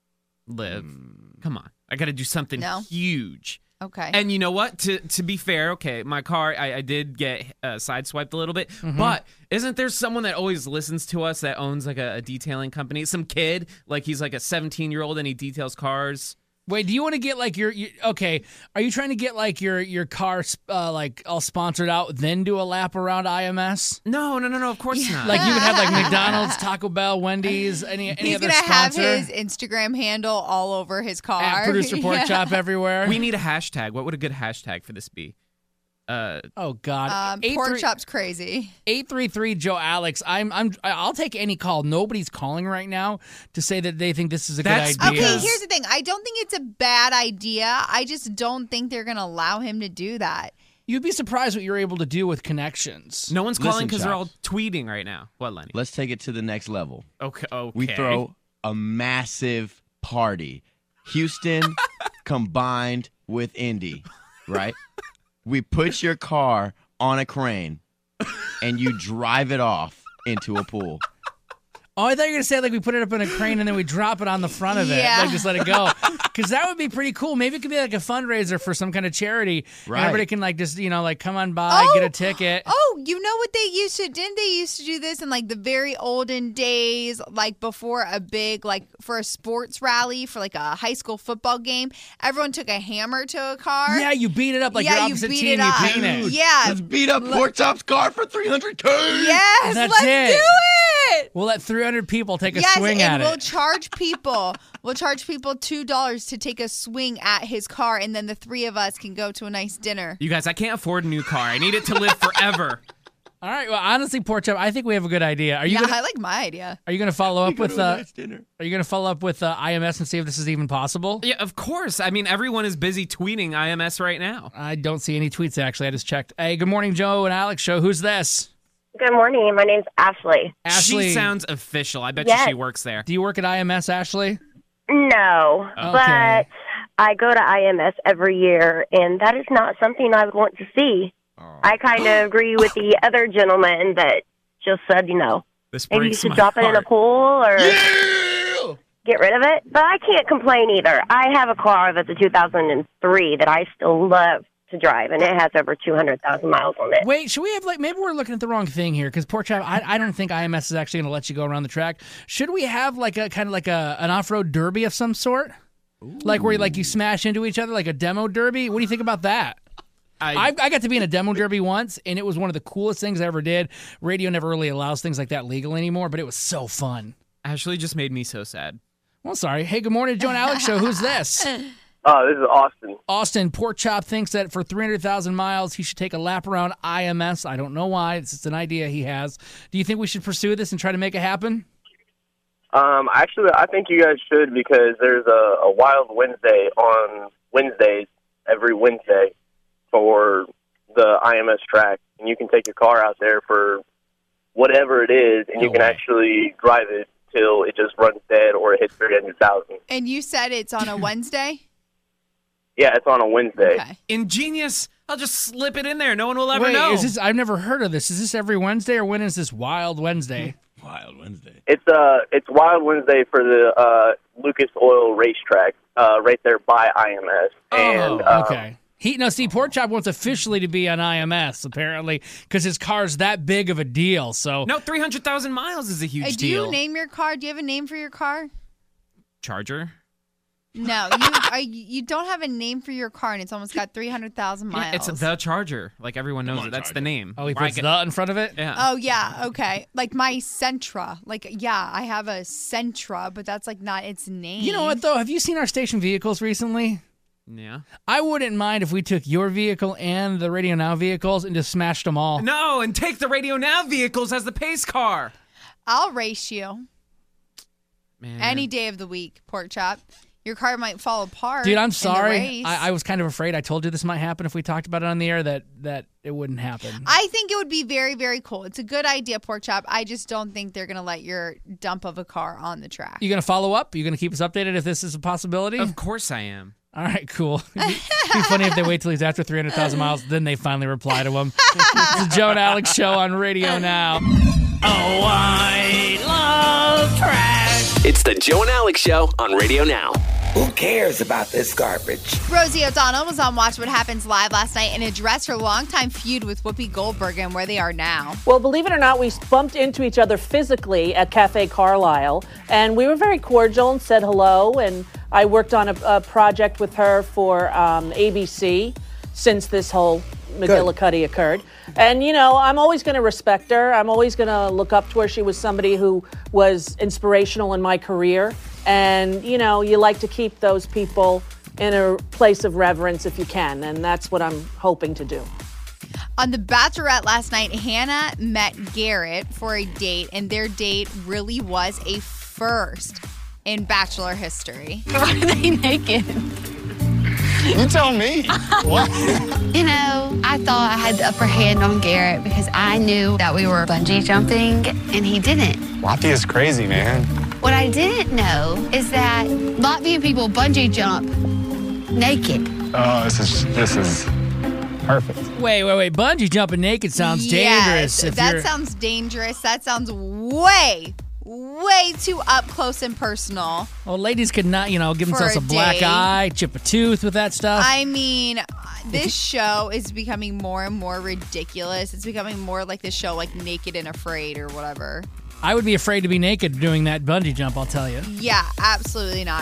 Live. Come on. I got to do something No? huge. Okay. And you know what? To to be fair, okay, my car, I, I did get uh, sideswiped a little bit, Mm-hmm. but isn't there someone that always listens to us that owns like a, a detailing company? Some kid, like he's like a seventeen-year-old and he details cars. Wait, do you want to get like your, your okay? Are you trying to get like your your car uh, like all sponsored out, then do a lap around I M S? No, no, no, no. Of course not. Like you would have like McDonald's, Taco Bell, Wendy's, any any He's other gonna sponsor? have his Instagram handle all over his car. At Producer Pork Yeah. Chop everywhere. we need a hashtag. What would a good hashtag for this be? Uh, oh God, Um, pork chop's crazy. eight three three Joe Alex. I'm I'm I'll take any call. Nobody's calling right now to say that they think this is a That's good idea. Okay, here's the thing. I don't think it's a bad idea. I just don't think they're gonna allow him to do that. You'd be surprised what you're able to do with connections. no one's Listen, calling because they're all Chops. tweeting right now. What, Lenny? Let's take it to the next level. Okay, okay. We throw a massive party. Houston combined with Indy, right? We put your car on a crane and you drive it off into a pool. Oh, I thought you were going to say like we put it up in a crane and then we drop it on the front of it. Yeah. Like just let it go. Because that would be pretty cool. Maybe it could be like a fundraiser for some kind of charity. Right. And everybody can like just, you know, like come on by, Oh, get a ticket. Oh, you know what they used to? Didn't they used to do this in like the very olden days, like before a big, like for a sports rally for like a high school football game? Everyone took a hammer to a car. Yeah, you beat it up like yeah, your you opposite beat team. it You up. paint it. Yeah. Let's beat up Pork Chop's car for three hundred K. Yes, That's let's it. do it. We'll let three hundred people take a yes, swing and at we'll it. charge people. We'll charge people two dollars to take a swing at his car, and then the three of us can go to a nice dinner. You guys, I can't afford a new car. I need it to live forever. All right. Well, honestly, Pork Chop, I think we have a good idea. Are you yeah, gonna, I like my idea. Are you going to follow up with? a Uh, nice dinner. Are you going to follow up with uh, I M S and see if this is even possible? Yeah, of course. I mean, everyone is busy tweeting I M S right now. I don't see any tweets, actually. I just checked. Hey, good morning, Joe and Alex show. Who's this? Good morning. My name's Ashley. Ashley. She sounds official. I bet Yes. you she works there. Do you work at I M S, Ashley? No, Okay. but I go to I M S every year, and that is not something I would want to see. I kind of agree with the other gentleman that just said, you know, This maybe you breaks should my drop it in a heart. pool or get rid of it. But I can't complain either. I have a car that's a two thousand three that I still love to drive, and it has over two hundred thousand miles on it. Wait, should we have, like, maybe we're looking at the wrong thing here, because Pork Chop, I, I don't think I M S is actually going to let you go around the track. Should we have, like, a kind of like a an off-road derby of some sort? Ooh. Like where, like, you smash into each other, like a demo derby? What do you think about that? I, I got to be in a demo derby once, and it was one of the coolest things I ever did. Radio never really allows things like that legal anymore, but it was so fun. Ashley just made me so sad. Well, sorry. Hey, good morning, Joe and Alex show. Who's this? Oh, this is Austin. Austin, Pork Chop thinks that for three hundred thousand miles, he should take a lap around I M S. I don't know why. It's just an idea he has. Do you think we should pursue this and try to make it happen? Um, actually, I think you guys should because there's a, a Wild Wednesday on Wednesdays, every Wednesday, for the I M S track. And you can take your car out there for whatever it is, and No you can way. actually drive it till it just runs dead or it hits three hundred thousand. And you said it's on a Wednesday? Yeah, it's on a Wednesday. Okay. Ingenious. I'll just slip it in there. No one will ever Wait, know. is this? I've never heard of this. Is this every Wednesday, or when is this Wild Wednesday? Wild Wednesday. It's uh, it's Wild Wednesday for the uh, Lucas Oil racetrack, uh, right there by I M S. And oh, um, okay. He no, see, Pork Chop wants officially to be on I M S apparently because his car's that big of a deal. So no, three hundred thousand miles is a huge Hey, do deal. you name your car? Do you have a name for your car? Charger? No, you are, you don't have a name for your car, and it's almost got three hundred thousand miles. Yeah, it's the Charger. Like everyone knows on, it. That's Charger. the name. oh, he Where I puts get- the in front of it. Yeah. Oh, yeah, okay. Like my Sentra. Like, yeah, I have a Sentra, but that's like not its name. You know what though? Have you seen our station vehicles recently? Yeah. I wouldn't mind if we took your vehicle and the Radio Now vehicles and just smashed them all. No, and take the Radio Now vehicles as the pace car. I'll race you Man. any day of the week, Pork Chop. Your car might fall apart. Dude, I'm in the sorry. race. I, I was kind of afraid. I told you this might happen if we talked about it on the air, that that it wouldn't happen. I think it would be very, very cool. It's a good idea, Pork Chop. I just don't think they're going to let your dump of a car on the track. You going to follow up? You going to keep us updated if this is a possibility? Of course I am. All right, cool. It'd be, it'd be funny if they wait till he's after three hundred thousand miles, then they finally reply to him. It's the Joe and Alex show on Radio Now. Oh, I love trash. It's the Joe and Alex Show on Radio Now. Who cares about this garbage? Rosie O'Donnell was on Watch What Happens Live last night and addressed her longtime feud with Whoopi Goldberg and where they are now. Well, believe it or not, we bumped into each other physically at Cafe Carlisle, and we were very cordial and said hello, and I worked on a, a project with her for um, A B C since this whole McGillicuddy occurred. And, you know, I'm always going to respect her. I'm always going to look up to her. She was somebody who was inspirational in my career. And, you know, you like to keep those people in a place of reverence if you can. And that's what I'm hoping to do. On The Bachelorette last night, Hannah met Garrett for a date, and their date really was a first in Bachelor history. Why are they naked? You tell me. What? You know, I thought I had the upper hand on Garrett because I knew that we were bungee jumping and he didn't. Latvia's crazy, man. What I didn't know is that Latvian people bungee jump naked. Oh, this is this is perfect. Wait, wait, wait. Bungee jumping naked sounds dangerous. Yes, if that you're- sounds dangerous. That sounds way, way too up close and personal. Well, ladies could not, you know, give For themselves a, a black date. eye, chip a tooth with that stuff. I mean, this show is becoming more and more ridiculous. It's becoming more like this show, like Naked and Afraid or whatever. I would be afraid to be naked doing that bungee jump, I'll tell you. Yeah, absolutely not.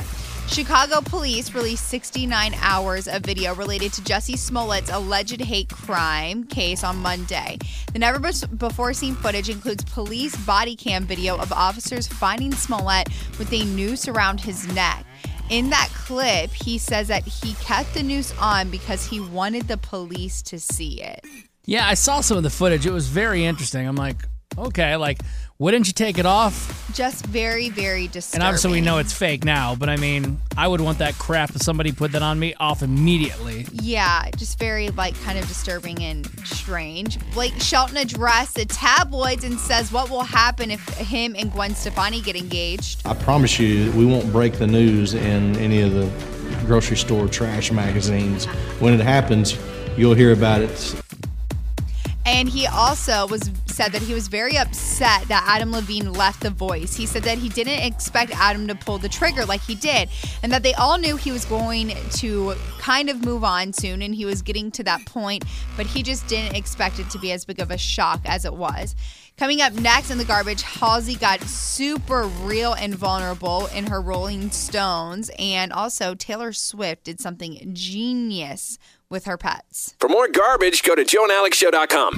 Chicago police released sixty-nine hours of video related to Jussie Smollett's alleged hate crime case on Monday. The never-before-seen footage includes police body cam video of officers finding Smollett with a noose around his neck. In that clip, he says that he kept the noose on because he wanted the police to see it. Yeah, I saw some of the footage. It was very interesting. I'm like, okay, like, wouldn't you take it off? Just very, very disturbing. And obviously we know it's fake now, but I mean, I would want that crap if somebody put that on me off immediately. Yeah, just very, like, kind of disturbing and strange. Blake Shelton addressed the tabloids and says what will happen if him and Gwen Stefani get engaged. I promise you, we won't break the news in any of the grocery store trash magazines. When it happens, you'll hear about it. And he also was said that he was very upset that Adam Levine left The Voice. He said that he didn't expect Adam to pull the trigger like he did, and that they all knew he was going to kind of move on soon, and he was getting to that point, but he just didn't expect it to be as big of a shock as it was. Coming up next in the garbage, Halsey got super real and vulnerable in her Rolling Stones, and also Taylor Swift did something genius with her pets. For more garbage, go to joe and alex show dot com.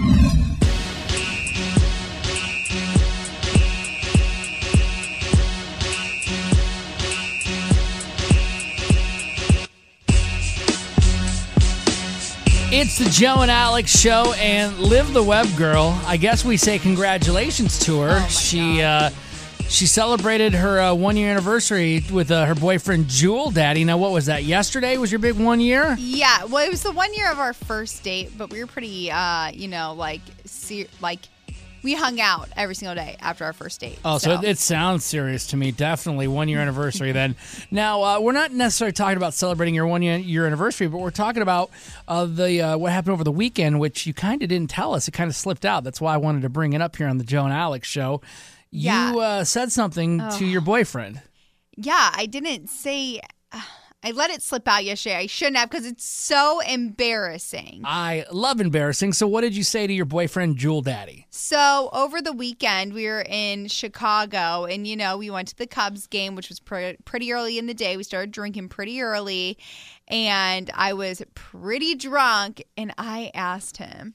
It's the Joe and Alex Show, and Liv the Web Girl, I guess we say congratulations to her. Oh she uh, she celebrated her uh, one-year anniversary with uh, her boyfriend, Jewel Daddy. Now, what was that? Yesterday was your big one year? Yeah, well, it was the one year of our first date, but we were pretty, uh, you know, like, ser- like, we hung out every single day after our first date. Oh, so, so it, it sounds serious to me. Definitely one-year anniversary then. Now, uh, we're not necessarily talking about celebrating your one-year anniversary, but we're talking about uh, the uh, what happened over the weekend, which you kind of didn't tell us. It kind of slipped out. That's why I wanted to bring it up here on the Joe and Alex Show. Yeah. You uh, said something Oh. to your boyfriend. Yeah, I didn't say... I let it slip out yesterday. I shouldn't have because it's so embarrassing. I love embarrassing. So what did you say to your boyfriend, Jewel Daddy? So over the weekend, we were in Chicago, and, you know, we went to the Cubs game, which was pre- pretty early in the day. We started drinking pretty early, and I was pretty drunk, and I asked him,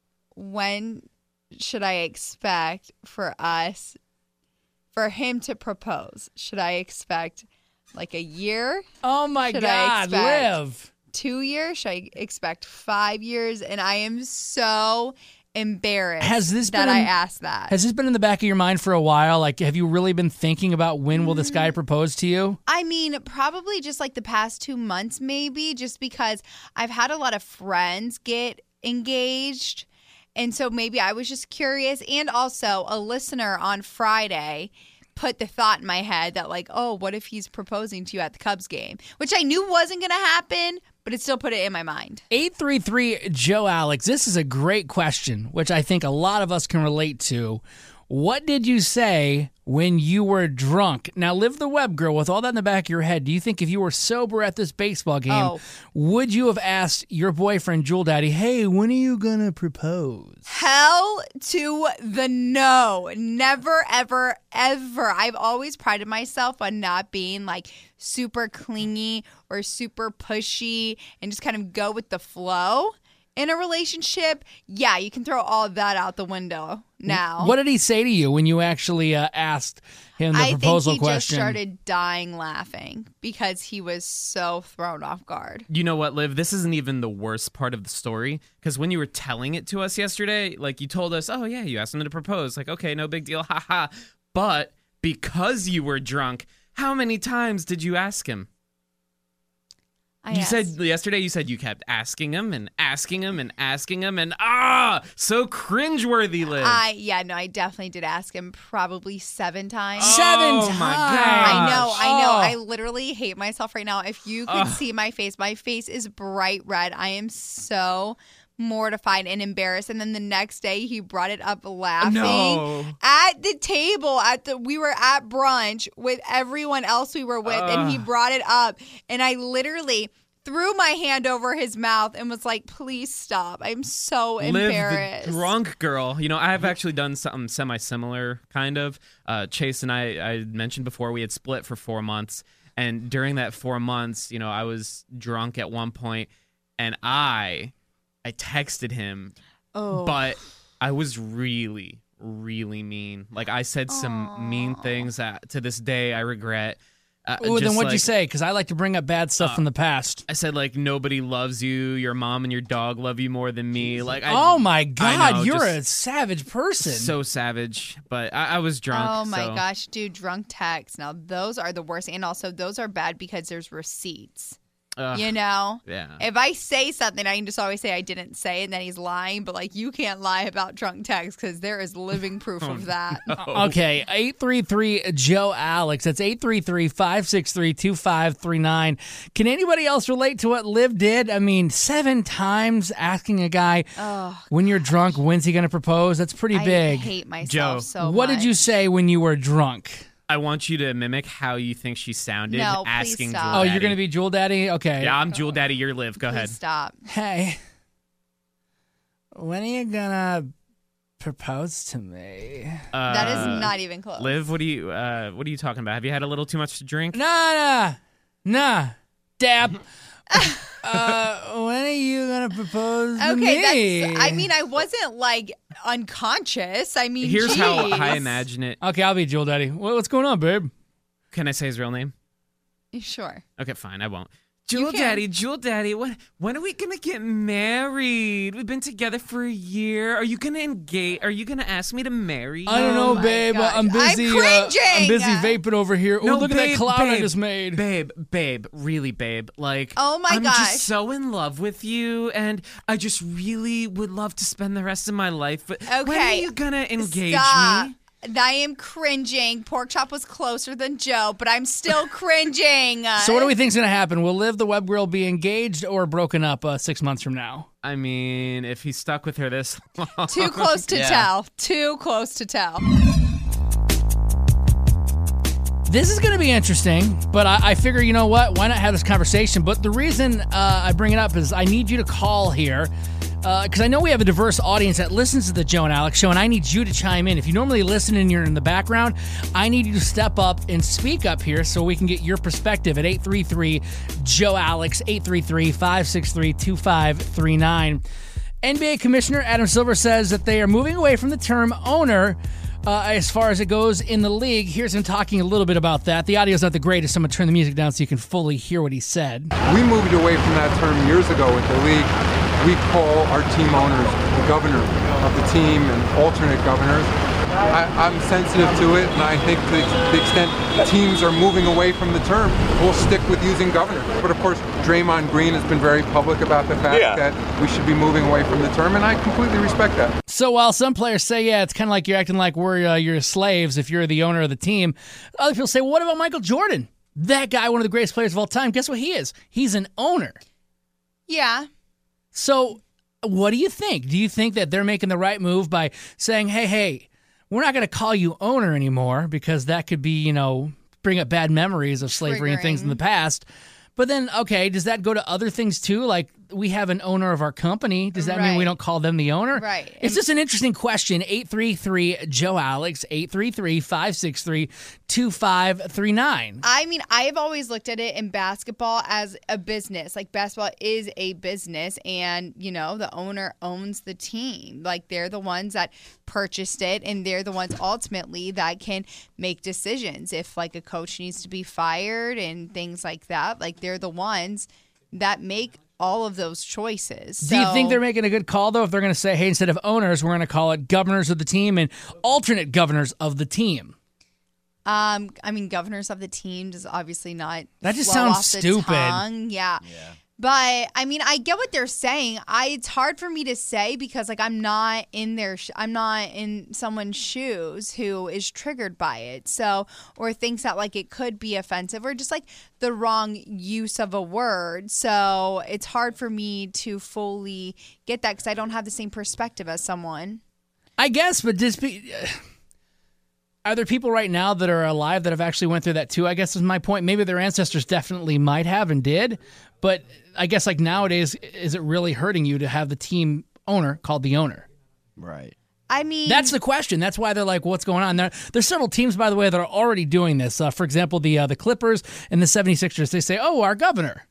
when should I expect for us, for him to propose? Should I expect... like a year? Oh, my Should God, Liv. Two years? Should I expect five years? And I am so embarrassed Has this that been I in- asked that. Has this been in the back of your mind for a while? Like, have you really been thinking about when will this guy propose to you? I mean, probably just like the past two months, maybe, just because I've had a lot of friends get engaged. And so maybe I was just curious. And also, a listener on Friday put the thought in my head that, like, oh, what if he's proposing to you at the Cubs game? Which I knew wasn't going to happen, but it still put it in my mind. eight three three Joe Alex. This is a great question, which I think a lot of us can relate to. What did you say when you were drunk? Now, Liv the Web Girl, with all that in the back of your head, do you think if you were sober at this baseball game, Oh. would you have asked your boyfriend, Jewel Daddy, hey, when are you going to propose? Hell to the no. Never, ever, ever. I've always prided myself on not being like super clingy or super pushy and just kind of go with the flow in a relationship. Yeah, you can throw all of that out the window now. What did he say to you when you actually uh, asked him the I proposal think he question? just started dying laughing because he was so thrown off guard. You know what, Liv? This isn't even the worst part of the story, because when you were telling it to us yesterday, like, you told us, oh, yeah, you asked him to propose. Like, okay, no big deal, haha. But because you were drunk, how many times did you ask him? I you asked. said yesterday, you said you kept asking him and asking him and asking him, and ah, so cringeworthy, Liv. I yeah, no, I definitely did ask him probably seven times. Seven oh, times. my I gosh. know, I know. Oh. I literally hate myself right now. If you could Ugh. see my face, my face is bright red. I am so mortified and embarrassed. And then the next day he brought it up laughing No. at the table at the we were at brunch with everyone else we were with, and he Ugh. brought it up, and I literally threw my hand over his mouth and was like, please stop. I'm so Liv, embarrassed. the drunk girl. You know, I've actually done something semi-similar, kind of. Uh, Chase and I, I mentioned before, we had split for four months. And during that four months, you know, I was drunk at one point, and I, I texted him, Oh. but I was really, really mean. Like I said some mean things that to this day I regret. Uh, Ooh, then just what'd you like- say? Because I like to bring up bad stuff Uh, from the past. I said like nobody loves you. Your mom and your dog love you more than me. Like, I, oh my I God, know, you're just a savage person. so savage. But I, I was drunk. Oh my so- gosh, dude, drunk texts. Now those are the worst, and also those are bad because there's receipts. Ugh, You know, Yeah. if I say something, I can just always say I didn't say, and then he's lying. But like, you can't lie about drunk texts because there is living proof Oh, of that. Okay, eight three three Joe Alex. That's eight three three, five six three, two five three nine. Can anybody else relate to what Liv did? I mean, seven times asking a guy, Oh, when you're drunk, when's he going to propose? That's pretty I big. hate myself Joe, so what much. did you say when you were drunk? I want you to mimic how you think she sounded No, please asking stop. Jewel Oh, Daddy. you're going to be Jewel Daddy? Okay. Yeah, I'm Jewel Daddy. You're Liv. Go Please ahead. stop. Hey, when are you going to propose to me? Uh, That is not even close. Liv, what are you? Uh, what are you talking about? Have you had a little too much to drink? Nah, nah, nah. Dab. uh, when are you going to propose to me? Okay, that's. I mean, I wasn't like unconscious. I mean, Here's how geez. I imagine it. Okay, I'll be Jewel Daddy. What- What's going on, babe? Can I say his real name? Sure. Okay, fine. I won't. Jewel can. Daddy, Jewel Daddy, when, when are we going to get married? We've been together for a year. Are you going to engage? Are you going to ask me to marry you? I don't know, my babe. gosh. I'm busy. I'm uh, cringing. I'm busy vaping over here. Oh, No, look at babe, that cloud I babe, just made. Babe, babe, really, babe. Like, Oh my I'm gosh. just so in love with you, and I just really would love to spend the rest of my life. But when are Okay, you gonna engage Stop. me? I am cringing. Pork chop was closer than Joe, but I'm still cringing. So what do we think's going to happen? Will Liv the Web Girl be engaged or broken up uh, six months from now? I mean, if he's stuck with her this long, Too close to Yeah. tell. Too close to tell. This is going to be interesting, but I, I figure, you know what? Why not have this conversation? But the reason uh, I bring it up is I need you to call here because uh, I know we have a diverse audience that listens to the Joe and Alex show, and I need you to chime in. If you normally listen and you're in the background, I need you to step up and speak up here so we can get your perspective at eight three three Joe Alex, eight three three, five six three, two five three nine. N B A Commissioner Adam Silver says that they are moving away from the term owner uh, as far as it goes in the league. Here's him talking a little bit about that. The audio's not the greatest. I'm going to turn the music down so you can fully hear what he said. We moved away from that term years ago with the league. We call our team owners the governor of the team and alternate governors. I, I'm sensitive to it, and I think to the extent teams are moving away from the term, we'll stick with using governor. But of course, Draymond Green has been very public about the fact Yeah. that we should be moving away from the term, and I completely respect that. So while some players say, yeah, it's kind of like you're acting like we're uh, your slaves if you're the owner of the team, other people say, well, what about Michael Jordan? That guy, one of the greatest players of all time. Guess what he is? He's an owner. Yeah. So what do you think? Do you think that they're making the right move by saying, hey, hey, we're not going to call you owner anymore because that could be, you know, bring up bad memories of slavery and things in the past. But then, okay, does that go to other things too? Like we have an owner of our company. Does that mean we Right. don't call them the owner? Right. It's just an interesting question. eight three three Joe Alex, eight three three, five six three, two five three nine. I mean, I've always looked at it in basketball as a business. Like, basketball is a business, and, you know, the owner owns the team. Like, they're the ones that purchased it, and they're the ones ultimately that can make decisions. If, like, a coach needs to be fired and things like that, like, they're the ones that make all of those choices. Do you think So- they're making a good call, though, if they're going to say, hey, instead of owners, we're going to call it governors of the team and alternate governors of the team? Um, I mean, governors of the team does obviously not. That just flow sounds off the stupid. tongue. Yeah. But I mean, I get what they're saying. I it's hard for me to say because like I'm not in their sh- I'm not in someone's shoes who is triggered by it. So or thinks that like it could be offensive or just like the wrong use of a word. So it's hard for me to fully get that because I don't have the same perspective as someone. I guess, but just be, are there people right now that are alive that have actually went through that too? I guess is my point. Maybe their ancestors definitely might have and did, but I guess like nowadays, is it really hurting you to have the team owner called the owner? Right. I mean, That's the question. That's why they're like, what's going on? There, there's several teams, by the way, that are already doing this. Uh, for example, the uh, the Clippers and the seventy-sixers, they say, oh, our governor.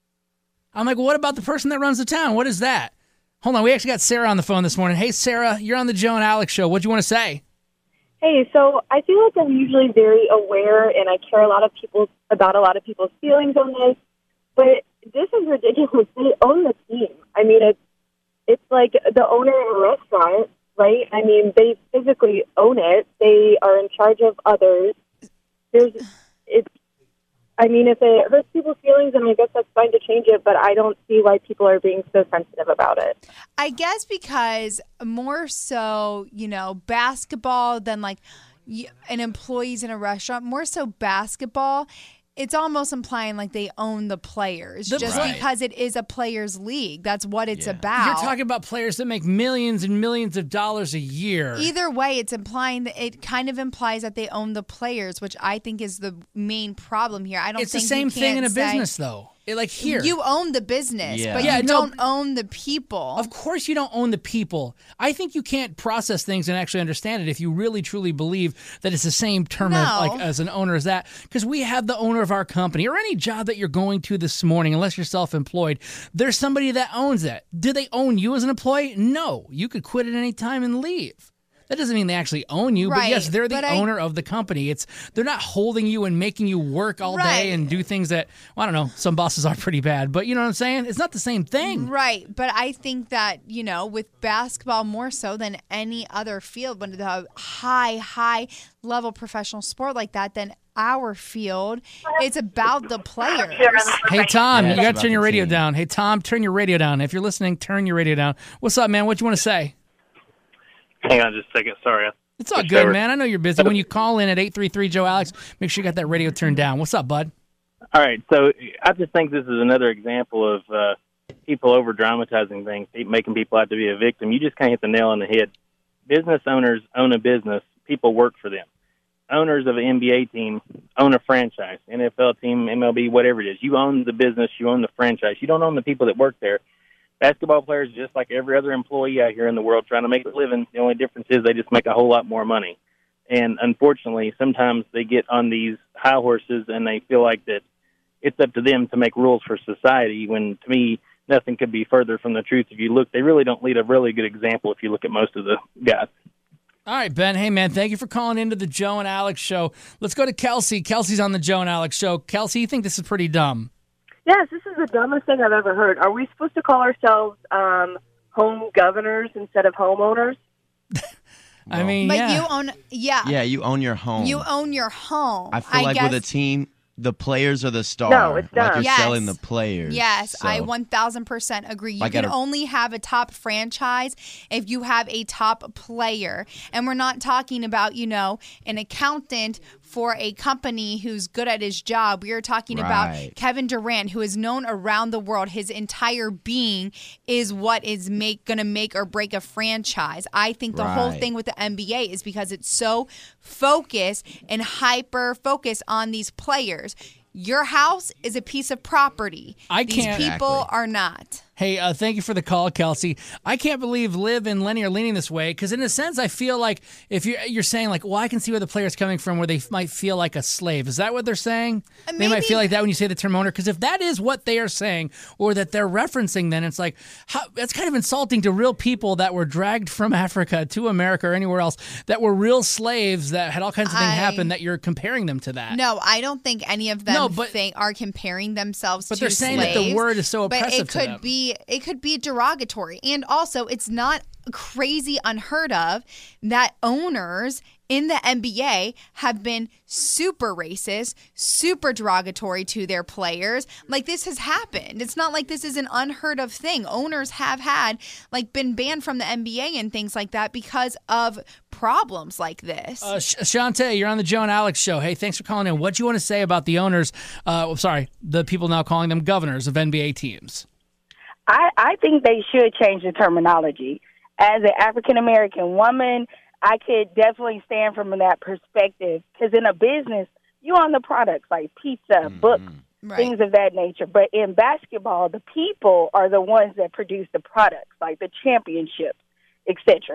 I'm like, well, what about the person that runs the town? What is that? Hold on. We actually got Sarah on the phone this morning. Hey, Sarah, you're on the Joe and Alex show. What do you want to say? Hey, so I feel like I'm usually very aware and I care a lot of people about a lot of people's feelings on this, but this is ridiculous. They own the team. I mean, it's, it's like the owner of a restaurant. Right? I mean, they physically own it. They are in charge of others. There's, it's. I mean, if it hurts people's feelings, then I guess that's fine to change it. But I don't see why people are being so sensitive about it. I guess because more so, you know, basketball than like an employees in a restaurant. More so basketball. It's almost implying like they own the players The- just Right. because it is a players' league. That's what it's about. You're talking about players that make millions and millions of dollars a year. Either way, it's implying that it kind of implies that they own the players, which I think is the main problem here. I don't It's the think same you thing in can't a say- business, though. It, like here. You own the business, Yeah. but Yeah, you no, don't own the people. Of course you don't own the people. I think you can't process things and actually understand it if you really truly believe that it's the same term as, No. like as an owner as that. Because we have the owner of our company or any job that you're going to this morning, unless you're self-employed, there's somebody that owns it. Do they own you as an employee? No. You could quit at any time and leave. That doesn't mean they actually own you, but Right, yes, they're the but I- owner of the company. It's they're not holding you and making you work all Right. day and do things that, well, I don't know, some bosses are pretty bad, but you know what I'm saying? It's not the same thing. Right, but I think that, you know, with basketball more so than any other field, when the high, high level professional sport like that, then our field, it's about the players. Hey, Tom, Yeah, you it's got to about turn your the radio team. down. Hey, Tom, turn your radio down. If you're listening, turn your radio down. What's up, man? What you want to say? Hang on just a second. Sorry. It's all good, man. I know you're busy. When you call in at eight three three Joe Alex, make sure you got that radio turned down. What's up, bud? All right. So I just think this is another example of uh, people over dramatizing things, making people out to be a victim. You just kind of hit the nail on the head. Business owners own a business. People work for them. Owners of an N B A team own a franchise, N F L team, M L B, whatever it is. You own the business. You own the franchise. You don't own the people that work there. Basketball players, just like every other employee out here in the world, trying to make a living. The only difference is they just make a whole lot more money. And unfortunately, sometimes they get on these high horses and they feel like that it's up to them to make rules for society, when to me, nothing could be further from the truth. If you look, they really don't lead a really good example if you look at most of the guys. All right, Ben. Hey, man, thank you for calling into the Joe and Alex show. Let's go to Kelsey. Kelsey's on the Joe and Alex show. Kelsey, you think this is pretty dumb? Yes, this is the dumbest thing I've ever heard. Are we supposed to call ourselves um, home governors instead of homeowners? I mean, But yeah. you own, yeah. Yeah, you own your home. You own your home. I feel like guess, with a team, the players are the star. No, it's like dumb. you're Yes. selling the players. Yes, I So- one thousand percent agree. You Like can at a- only have a top franchise if you have a top player. And we're not talking about, you know, an accountant for a company who's good at his job. We are talking about Right. Kevin Durant, who is known around the world. His entire being is what is make going to make or break a franchise. I think the whole Right. thing with the N B A is because it's so focused and hyper focused on these players. Your house is a piece of property. I These can't- people are not. Hey, uh, thank you for the call, Kelsey. I can't believe Liv and Lenny are leaning this way because, in a sense, I feel like if you're you're saying like, well, I can see where the player's coming from, where they f- might feel like a slave. Is that what they're saying? They might maybe- feel like that when you say the term owner. Because if that is what they are saying, or that they're referencing, then it's like how, that's kind of insulting to real people that were dragged from Africa to America or anywhere else that were real slaves that had all kinds of things I- happen. That you're comparing them to that. No, I don't think any of them No, but- think, are comparing themselves But to they're saying slaves. that the word is so But oppressive it to could them. be it could be derogatory. And also, it's not crazy unheard of that owners in the N B A have been super racist, super derogatory to their players. Like, this has happened. It's not like this is an unheard of thing. Owners have had, like, been banned from the N B A and things like that because of problems like this. Uh, Sh- Shantae, you're on the Joe and Alex show. Hey, thanks for calling in. What do you want to say about the owners? Uh, well, sorry, the people now calling them governors of N B A teams. I, I think they should change the terminology. As an African-American woman, I could definitely stand from that perspective because in a business, you own the products like pizza, books, things of that nature. But in basketball, the people are the ones that produce the products like the championships, et cetera.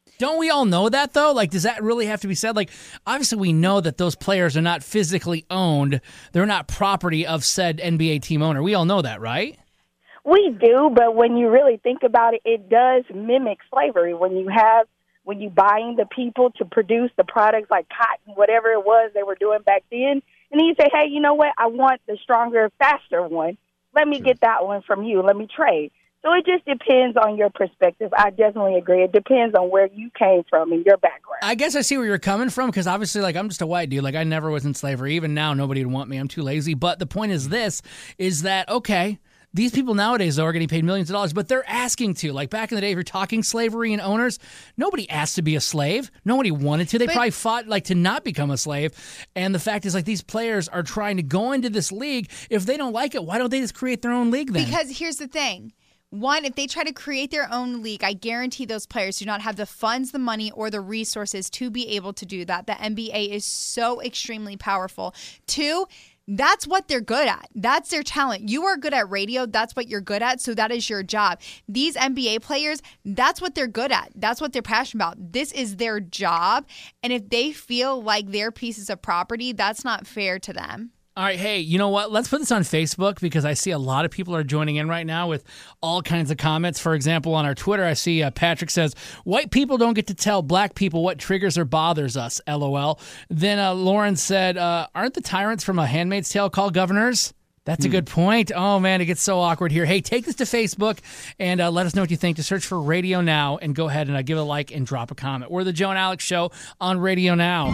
Don't we all know that, though? Like, does that really have to be said? Like, obviously, we know that those players are not physically owned. They're not property of said N B A team owner. We all know that, right? We do, but when you really think about it, it does mimic slavery. When you have, when you buying the people to produce the products like cotton, whatever it was they were doing back then, and then you say, hey, you know what? I want the stronger, faster one. Let me get that one from you. Let me trade. So it just depends on your perspective. I definitely agree. It depends on where you came from and your background. I guess I see where you're coming from because obviously, like, I'm just a white dude. Like, I never was in slavery. Even now, nobody would want me. I'm too lazy. But the point is this, is that, okay, these people nowadays, though, are getting paid millions of dollars, but they're asking to. Like, back in the day, if you're talking slavery and owners, nobody asked to be a slave. Nobody wanted to. They But- probably fought, like, to not become a slave. And the fact is, like, these players are trying to go into this league. If they don't like it, why don't they just create their own league then? Because here's the thing. One, if they try to create their own league, I guarantee those players do not have the funds, the money, or the resources to be able to do that. The N B A is so extremely powerful. Two, that's what they're good at. That's their talent. You are good at radio. That's what you're good at. So that is your job. These N B A players, that's what they're good at. That's what they're passionate about. This is their job. And if they feel like they're pieces of property, that's not fair to them. All right, hey, you know what? Let's put this on Facebook because I see a lot of people are joining in right now with all kinds of comments. For example, on our Twitter, I see uh, Patrick says, white people don't get to tell black people what triggers or bothers us, LOL. Then uh, Lauren said, uh, aren't the tyrants from A Handmaid's Tale called governors? That's a good point. Oh, man, it gets so awkward here. Hey, take this to Facebook and uh, let us know what you think. Just search for Radio Now and go ahead and uh, give it a like and drop a comment. We're the Joe and Alex Show on Radio Now.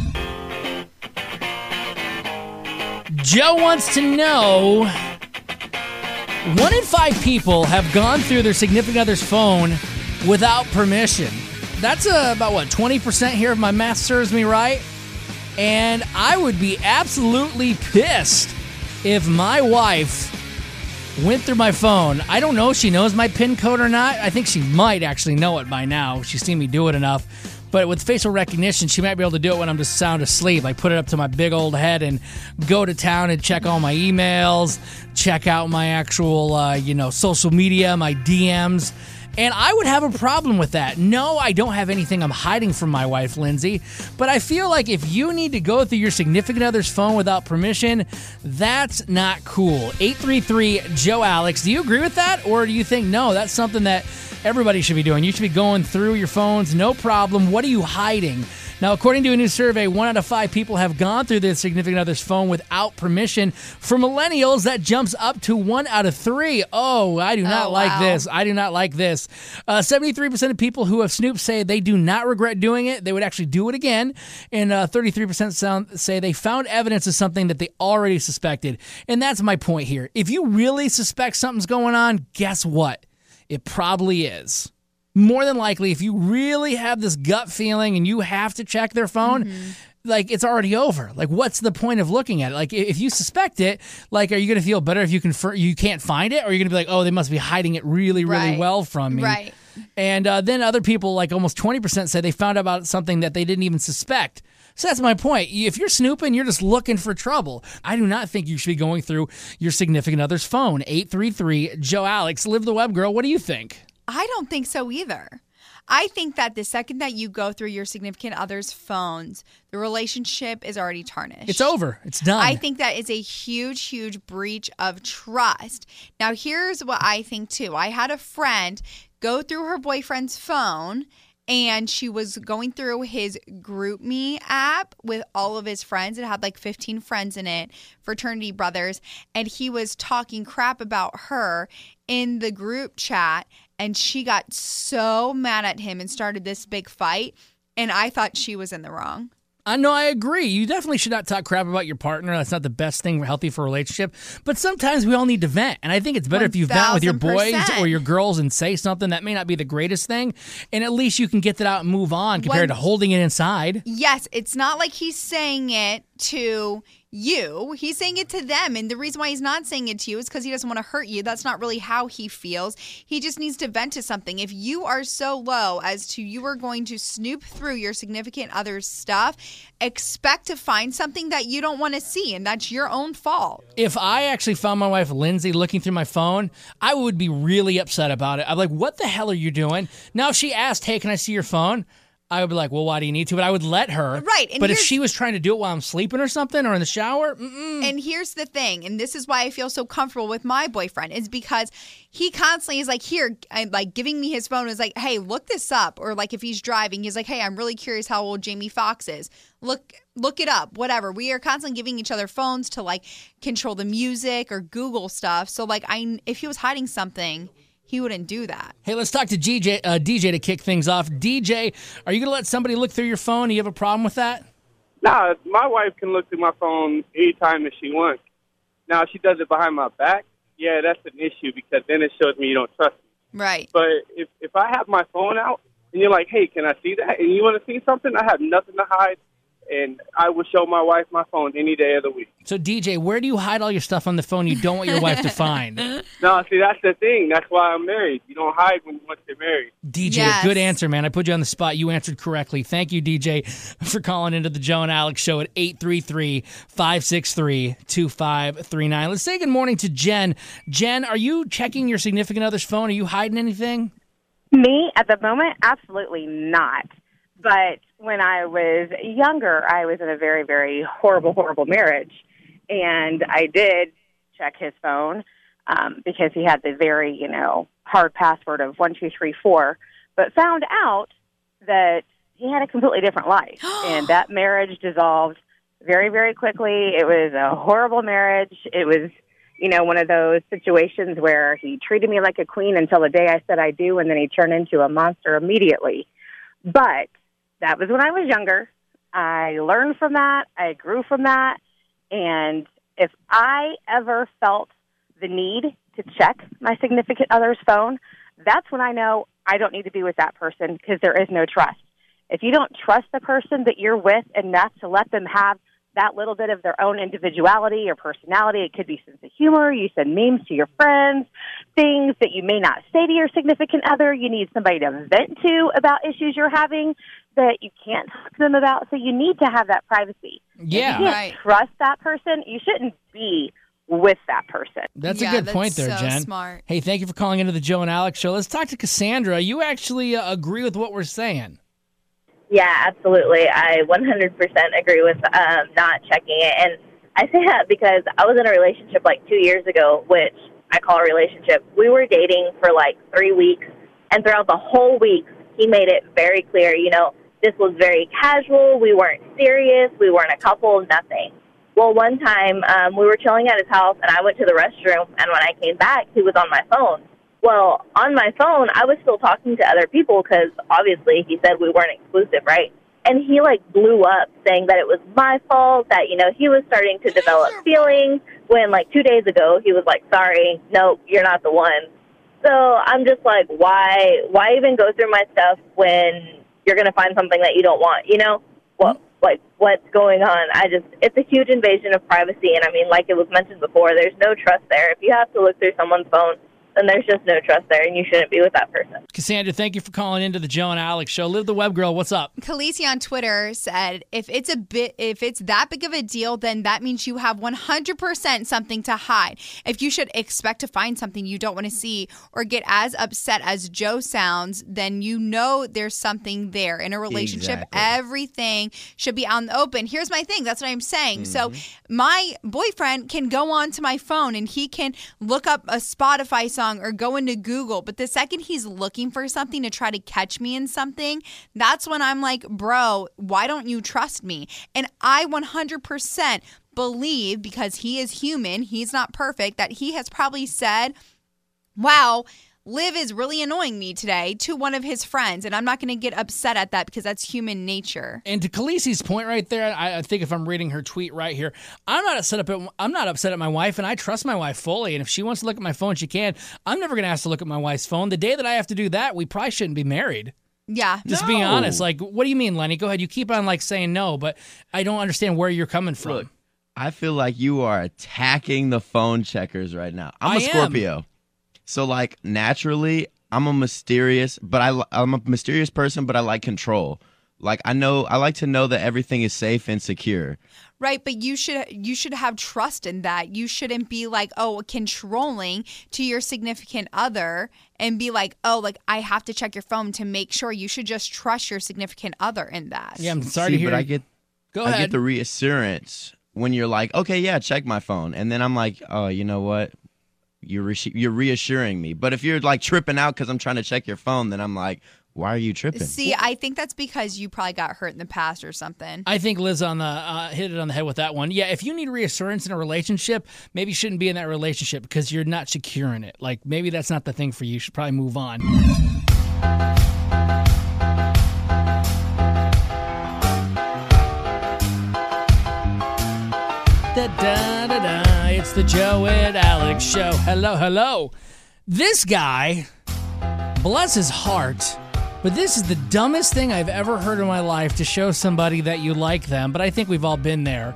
Joe wants to know, one in five people have gone through their significant other's phone without permission. That's uh, about, what, twenty percent here if my math serves me right? And I would be absolutely pissed if my wife went through my phone. I don't know if she knows my PIN code or not. I think she might actually know it by now. She's seen me do it enough. But with facial recognition, she might be able to do it when I'm just sound asleep. Like, put it up to my big old head and go to town and check all my emails, check out my actual, uh, you know, social media, my D Ms. And I would have a problem with that. No, I don't have anything I'm hiding from my wife, Lindsay. But I feel like if you need to go through your significant other's phone without permission, that's not cool. eight three three, Joe Alex. Do you agree with that? Or do you think, no, that's something that everybody should be doing? You should be going through your phones, no problem. What are you hiding? Now, according to a new survey, one out of five people have gone through their significant other's phone without permission. For millennials, that jumps up to one out of three. Oh, I do not Oh, like wow. this. I do not like this. Uh, seventy-three percent of people who have snooped say they do not regret doing it. They would actually do it again. And uh, thirty-three percent sound, say they found evidence of something that they already suspected. And that's my point here. If you really suspect something's going on, guess what? It probably is. More than likely, if you really have this gut feeling and you have to check their phone, Mm-hmm. like, it's already over. Like, what's the point of looking at it? Like, if you suspect it, like, are you going to feel better if you confer- you can't find it? Or are you going to be like, oh, they must be hiding it really, really Right. well from me? Right. And uh, then other people, like almost twenty percent, say they found out about something that they didn't even suspect. So that's my point. If you're snooping, you're just looking for trouble. I do not think you should be going through your significant other's phone. eight three three, Joe Alex, Live the Web Girl. What do you think? I don't think so either. I think that the second that you go through your significant other's phones, the relationship is already tarnished. It's over. It's done. I think that is a huge, huge breach of trust. Now, here's what I think, too. I had a friend go through her boyfriend's phone, and she was going through his GroupMe app with all of his friends. It had like fifteen friends in it, fraternity brothers, and he was talking crap about her in the group chat, and she got so mad at him and started this big fight, and I thought she was in the wrong. I know, I agree. You definitely should not talk crap about your partner. That's not the best thing healthy for a relationship. But sometimes we all need to vent. And I think it's better if you vent with your boys or your girls and say something that may not be the greatest thing. And at least you can get that out and move on compared One- to holding it inside. Yes, it's not like he's saying it to, you. He's saying it to them. And the reason why he's not saying it to you is because he doesn't want to hurt you. That's not really how he feels. He just needs to vent to something. If you are so low as to you are going to snoop through your significant other's stuff, expect to find something that you don't want to see. And that's your own fault. If I actually found my wife, Lindsay, looking through my phone, I would be really upset about it. I'm like, what the hell are you doing? Now, if she asked, hey, can I see your phone? I would be like, well, why do you need to? But I would let her. Right. And but if here's- she was trying to do it while I'm sleeping or something or in the shower, mm-mm. And here's the thing, and this is why I feel so comfortable with my boyfriend, is because he constantly is like, here, I'm like giving me his phone, is like, hey, look this up. Or like if he's driving, he's like, hey, I'm really curious how old Jamie Foxx is. Look, look it up, whatever. We are constantly giving each other phones to like control the music or Google stuff. So like, I, if he was hiding something, he wouldn't do that. Hey, let's talk to G J, uh, D J to kick things off. D J, are you going to let somebody look through your phone? Do you have a problem with that? Nah, my wife can look through my phone anytime that she wants. Now, if she does it behind my back, yeah, that's an issue because then it shows me you don't trust me. Right. But if, if I have my phone out and you're like, hey, can I see that? And you want to see something, I have nothing to hide. And I will show my wife my phone any day of the week. So, D J, where do you hide all your stuff on the phone you don't want your wife to find? No, see, that's the thing. That's why I'm married. You don't hide when once you're married. D J, Yes. good answer, man. I put you on the spot. You answered correctly. Thank you, D J, for calling into the Joe and Alex Show at eight three three, five six three, two five three nine. Let's say good morning to Jen. Jen, are you checking your significant other's phone? Are you hiding anything? Me, at the moment, absolutely not. But when I was younger, I was in a very, very horrible, horrible marriage. And I did check his phone um, because he had the very, you know, hard password of one, two, three, four, but found out that he had a completely different life. And that marriage dissolved very, very quickly. It was a horrible marriage. It was, you know, one of those situations where he treated me like a queen until the day I said I do, and then he turned into a monster immediately. But that was when I was younger. I learned from that. I grew from that. And if I ever felt the need to check my significant other's phone, that's when I know I don't need to be with that person because there is no trust. If you don't trust the person that you're with enough to let them have that little bit of their own individuality or personality, it could be sense of humor, you send memes to your friends, things that you may not say to your significant other, you need somebody to vent to about issues you're having that you can't talk to them about, so you need to have that privacy. Yeah. If you can't Right. trust that person, you shouldn't be with that person. That's Yeah, a good that's point there, so Jen. smart. Hey, thank you for calling into the Joe and Alex Show. Let's talk to Cassandra. You actually uh, agree with what we're saying. Yeah, absolutely. I one hundred percent agree with um, not checking it. And I say that because I was in a relationship like two years ago, which I call a relationship. We were dating for like three weeks, and throughout the whole week, he made it very clear, you know, this was very casual. We weren't serious. We weren't a couple, nothing. Well, one time um, we were chilling at his house, and I went to the restroom, and when I came back, he was on my phone. Well, on my phone, I was still talking to other people because obviously he said we weren't exclusive, right? And he, like, blew up saying that it was my fault, that, you know, he was starting to develop feelings when, like, two days ago he was like, sorry, no, you're not the one. So I'm just like, why why even go through my stuff when you're going to find something that you don't want, you know? What, like, what's going on? I just, it's a huge invasion of privacy. And, I mean, like it was mentioned before, there's no trust there. If you have to look through someone's phone, then there's just no trust there, and you shouldn't be with that person. Cassandra, thank you for calling into the Joe and Alex Show. Live the Web Girl, what's up? Khaleesi on Twitter said, if it's a bit, if it's that big of a deal, then that means you have one hundred percent something to hide. If you should expect to find something you don't want to see or get as upset as Joe sounds, then you know there's something there. In a relationship, Exactly. everything should be out in the open. Here's my thing. That's what I'm saying. Mm-hmm. So my boyfriend can go onto my phone and he can look up a Spotify song or go into Google. But the second he's looking for something to try to catch me in something, that's when I'm like, bro, why don't you trust me? And I one hundred percent believe, because he is human, he's not perfect, that he has probably said, wow, Liv is really annoying me today to one of his friends. And I'm not going to get upset at that because that's human nature. And to Khaleesi's point right there, I, I think if I'm reading her tweet right here, I'm not upset at I'm not upset at my wife, and I trust my wife fully. And if she wants to look at my phone, she can. I'm never going to ask to look at my wife's phone. The day that I have to do that, we probably shouldn't be married. Yeah. Just being honest. Like, what do you mean, Lenny? Go ahead. You keep on like saying no, but I don't understand where you're coming from. Look, I feel like you are attacking the phone checkers right now. I'm I a am. Scorpio. So, like, naturally, I'm a mysterious, but I, li- I'm a mysterious person, but I like control. Like, I know, I like to know that everything is safe and secure. Right, but you should you should have trust in that. You shouldn't be like, oh, controlling to your significant other and be like, oh, like I have to check your phone to make sure. You should just trust your significant other in that. Yeah, I'm sorry See, to hear. but I get, Go I ahead. get the reassurance when you're like, okay, yeah, check my phone. And then I'm like, oh, you know what? You're, re- you're reassuring me. But if you're like tripping out because I'm trying to check your phone, then I'm like, why are you tripping? See, I think that's because you probably got hurt in the past or something. I think Liz on the uh, hit it on the head with that one. Yeah, if you need reassurance in a relationship, maybe you shouldn't be in that relationship because you're not secure in it. Like maybe that's not the thing for you. You should probably move on. Da, da, da, da. It's the Joe and Alex show. Hello, hello. This guy, bless his heart, but this is the dumbest thing I've ever heard in my life to show somebody that you like them, but I think we've all been there.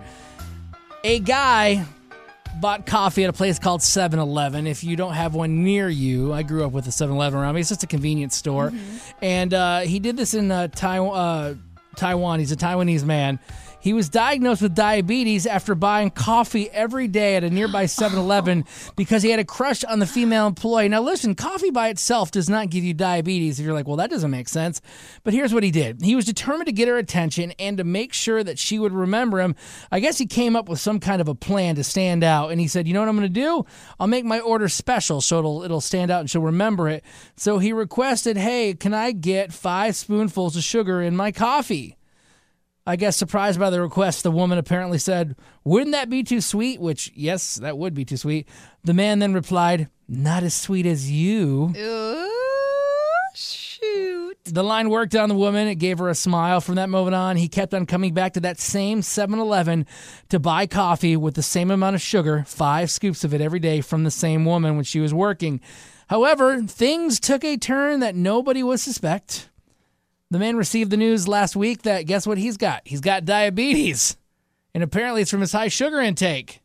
A guy bought coffee at a place called seven eleven. If you don't have one near you, I grew up with a seven eleven around me. It's just a convenience store. Mm-hmm. And uh, he did this in uh, Taiwan, uh, Taiwan. He's a Taiwanese man. He was diagnosed with diabetes after buying coffee every day at a nearby seven eleven because he had a crush on the female employee. Now, listen, coffee by itself does not give you diabetes. If you're like, well, that doesn't make sense. But here's what he did. He was determined to get her attention and to make sure that she would remember him. I guess he came up with some kind of a plan to stand out. And he said, you know what I'm going to do? I'll make my order special so it'll, it'll stand out and she'll remember it. So he requested, hey, can I get five spoonfuls of sugar in my coffee? I guess surprised by the request, the woman apparently said, wouldn't that be too sweet? Which, yes, that would be too sweet. The man then replied, not as sweet as you. Ooh, shoot. The line worked on the woman. It gave her a smile. From that moment on, he kept on coming back to that same seven eleven to buy coffee with the same amount of sugar, five scoops of it every day from the same woman when she was working. However, things took a turn that nobody would suspect. The man received the news last week that, guess what he's got? He's got diabetes. And apparently it's from his high sugar intake.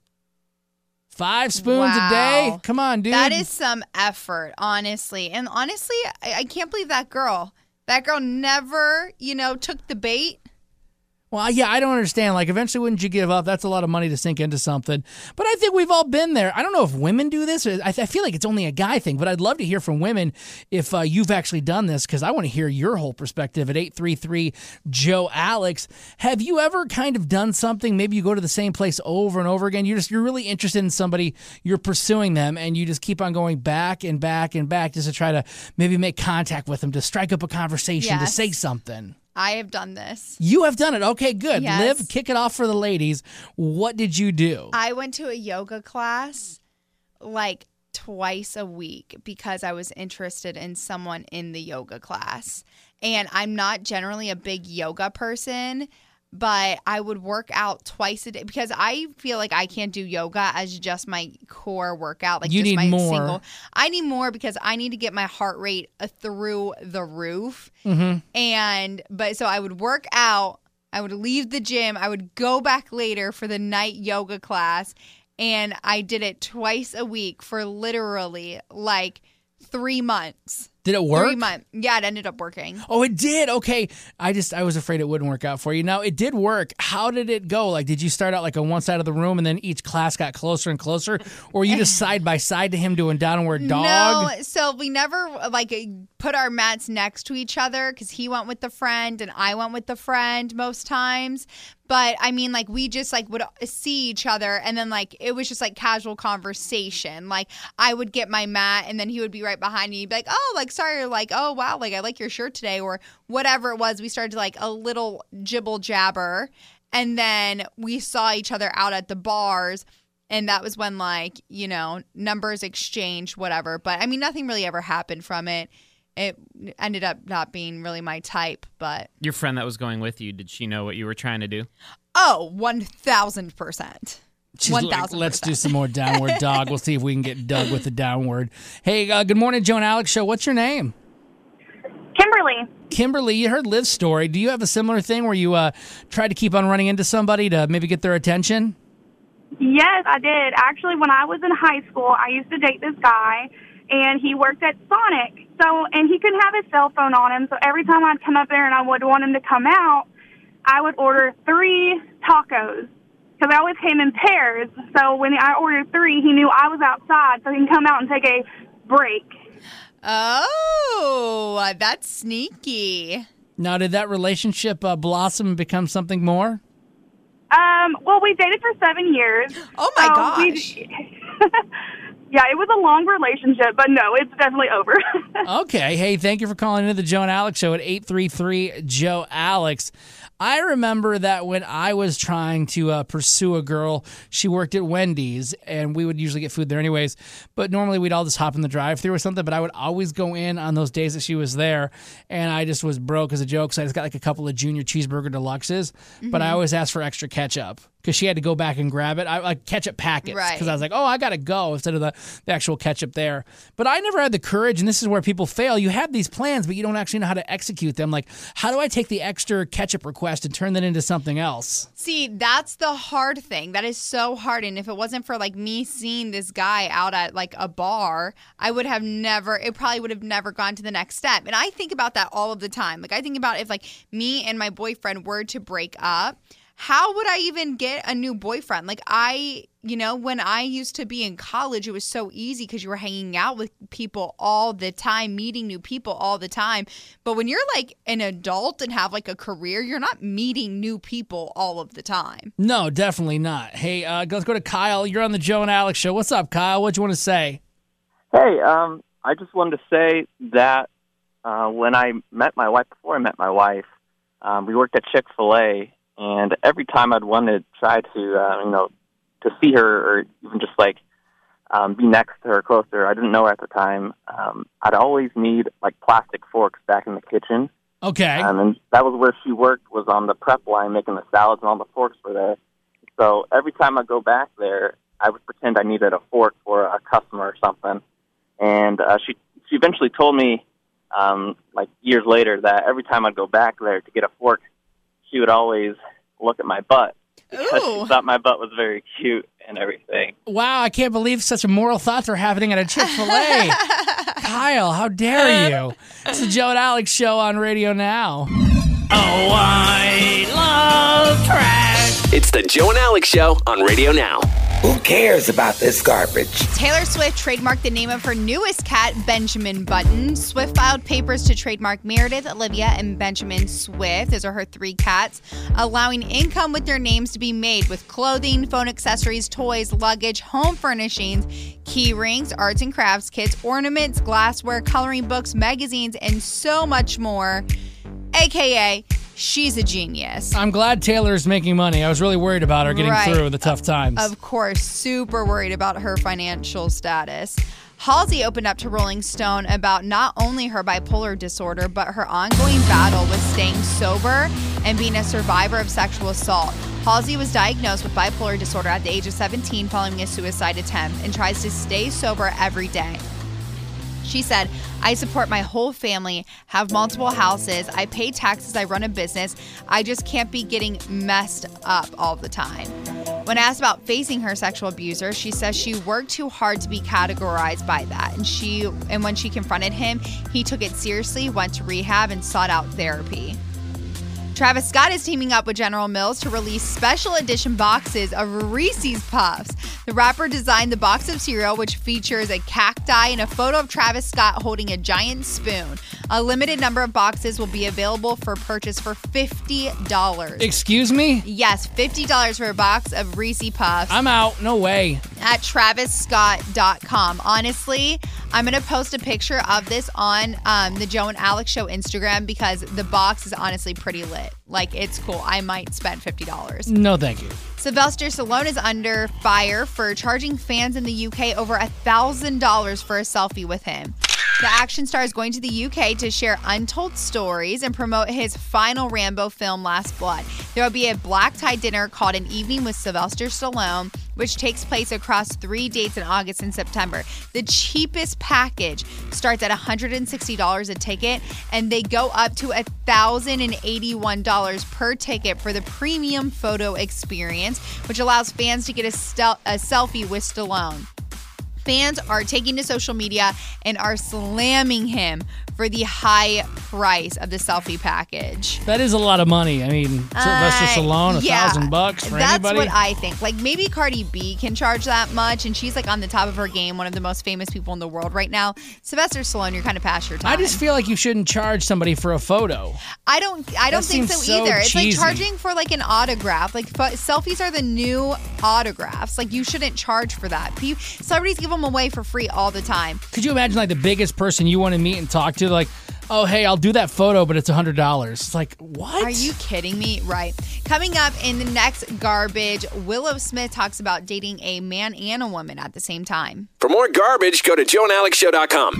Five spoons Wow. a day? Come on, dude. That is some effort, honestly. And honestly, I, I can't believe that girl. That girl never, you know, took the bait. Well, yeah, I don't understand. Like, eventually, wouldn't you give up? That's a lot of money to sink into something. But I think we've all been there. I don't know if women do this. I, I feel like it's only a guy thing, but I'd love to hear from women if uh, you've actually done this, because I want to hear your whole perspective at eight three three, Joe Alex. Have you ever kind of done something? Maybe you go to the same place over and over again. You're just, you're really interested in somebody, you're pursuing them, and you just keep on going back and back and back just to try to maybe make contact with them, to strike up a conversation, to Yes. say something. I have done this. You have done it. Okay, good. Yes. Liv, kick it off for the ladies. What did you do? I went to a yoga class like twice a week because I was interested in someone in the yoga class. And I'm not generally a big yoga person, but I would work out twice a day because I feel like I can't do yoga as just my core workout. Like You just need my more. single. I need more because I need to get my heart rate uh, through the roof. Mm-hmm. And but so I would work out, I would leave the gym, I would go back later for the night yoga class, and I did it twice a week for literally like three months. Did it work? Three months. Yeah, it ended up working. Oh, it did. Okay. I just, I was afraid it wouldn't work out for you. Now, it did work. How did it go? Like, did you start out like on one side of the room and then each class got closer and closer? Or were you just side by side to him doing downward dog? No, so we never like put our mats next to each other because he went with the friend and I went with the friend most times. But I mean, like we just like would see each other and then like it was just like casual conversation. Like I would get my mat and then he would be right behind me. He'd be like, oh, like sorry, or like, oh wow, like I like your shirt today or whatever it was. We started to like a little jibble jabber, and then we saw each other out at the bars. And that was when, like, you know, numbers exchanged, whatever. But, I mean, nothing really ever happened from it. It ended up not being really my type, but... Your friend that was going with you, did she know what you were trying to do? Oh, one thousand percent. She's one like, thousand percent. let's do some more downward dog. We'll see if we can get Doug with the downward. Hey, uh, good morning, Joe and Alex Show. What's your name? Kimberly. Kimberly, you heard Liv's story. Do you have a similar thing where you uh, tried to keep on running into somebody to maybe get their attention? Yes, I did. Actually, when I was in high school, I used to date this guy, and he worked at Sonic. So, and he couldn't have his cell phone on him, so every time I'd come up there and I would want him to come out, I would order three tacos, because I always came in pairs. So when I ordered three, he knew I was outside, so he can come out and take a break. Oh, that's sneaky. Now, did that relationship uh, blossom and become something more? Um, well, we dated for seven years. Oh, my so gosh. we- Yeah, it was a long relationship, but no, it's definitely over. Okay. Hey, thank you for calling into the Joe and Alex Show at eight three three, Joe Alex. I remember that when I was trying to uh, pursue a girl, she worked at Wendy's, and we would usually get food there anyways. But normally we'd all just hop in the drive-thru or something, but I would always go in on those days that she was there, and I just was broke as a joke, so I just got like a couple of junior cheeseburger deluxes, but I Mhm. always asked for extra ketchup because she had to go back and grab it. I like ketchup packets because Right. I was like, oh, I got to go instead of the, the actual ketchup there. But I never had the courage, and this is where people fail. You have these plans, but you don't actually know how to execute them. Like, how do I take the extra ketchup request and turn that into something else? See, that's the hard thing. That is so hard. And if it wasn't for like me seeing this guy out at like a bar, I would have never, it probably would have never gone to the next step. And I think about that all of the time. Like I think about if like me and my boyfriend were to break up, how would I even get a new boyfriend? Like I, you know, when I used to be in college, it was so easy because you were hanging out with people all the time, meeting new people all the time. But when you're like an adult and have like a career, you're not meeting new people all of the time. No, definitely not. Hey, uh, let's go to Kyle. You're on the Joe and Alex Show. What's up, Kyle? What do you want to say? Hey, um, I just wanted to say that uh, when I met my wife, before I met my wife, um, we worked at Chick-fil-A, and every time I'd want to try to, uh, you know, to see her or even just like um, be next to her closer, I didn't know her at the time, um, I'd always need like plastic forks back in the kitchen. Okay. Um, and that was where she worked, was on the prep line making the salads, and all the forks were there. So every time I go back there, I would pretend I needed a fork for a customer or something. And uh, she she eventually told me, um, like years later, that every time I'd go back there to get a fork, she would always look at my butt because Ooh. she thought my butt was very cute and everything. Wow, I can't believe such immoral thoughts are happening at a Chick-fil-A. Kyle, how dare you? It's the Joe and Alex Show on Radio Now. Oh, I love trash. It's the Joe and Alex Show on Radio Now. Who cares about this garbage? Taylor Swift trademarked the name of her newest cat, Benjamin Button. Swift filed papers to trademark Meredith, Olivia, and Benjamin Swift. Those are her three cats, allowing income with their names to be made with clothing, phone accessories, toys, luggage, home furnishings, key rings, arts and crafts kits, ornaments, glassware, coloring books, magazines, and so much more. A K A, she's a genius. I'm glad Taylor's making money. I was really worried about her getting Right. through the tough times. Of course, super worried about her financial status. Halsey opened up to Rolling Stone about not only her bipolar disorder, but her ongoing battle with staying sober and being a survivor of sexual assault. Halsey was diagnosed with bipolar disorder at the age of seventeen following a suicide attempt and tries to stay sober every day. She said, I support my whole family, have multiple houses, I pay taxes, I run a business. I just can't be getting messed up all the time. When asked about facing her sexual abuser, she says she worked too hard to be categorized by that. And she and when she confronted him, he took it seriously, went to rehab, and sought out therapy. Travis Scott is teaming up with General Mills to release special edition boxes of Reese's Puffs. The rapper designed the box of cereal, which features a cacti and a photo of Travis Scott holding a giant spoon. A limited number of boxes will be available for purchase for fifty dollars. Excuse me? Yes, fifty dollars for a box of Reese's Puffs. I'm out. No way. At travis scott dot com. Honestly, I'm going to post a picture of this on um, the Joe and Alex Show Instagram because the box is honestly pretty lit. Like, it's cool. I might spend fifty dollars. No, thank you. Sylvester Stallone is under fire for charging fans in the U K over one thousand dollars for a selfie with him. The action star is going to the U K to share untold stories and promote his final Rambo film, Last Blood. There will be a black tie dinner called An Evening with Sylvester Stallone, which takes place across three dates in August and September. The cheapest package starts at one hundred sixty dollars a ticket, and they go up to one thousand eighty-one dollars per ticket for the premium photo experience, which allows fans to get a, stel- a selfie with Stallone. Fans are taking to social media and are slamming him for the high price of the selfie package. That is a lot of money. I mean, Sylvester Uh, Stallone, a yeah, thousand bucks for that's anybody. what I think. Like maybe Cardi B can charge that much, and she's like on the top of her game, one of the most famous people in the world right now. Sylvester Stallone, you're kind of past your time. I just feel like you shouldn't charge somebody for a photo. I don't. I don't That think so, seems so either. It's cheesy. like charging for like an autograph. Like pho- selfies are the new autographs. Like you shouldn't charge for that. Pe- Celebrities give them away for free all the time. Could you imagine like the biggest person you want to meet and talk to, like, oh, hey, I'll do that photo, but it's one hundred dollars. It's like, what? Are you kidding me? Right. Coming up in the next garbage, Willow Smith talks about dating a man and a woman at the same time. For more garbage, go to joe and alex show dot com.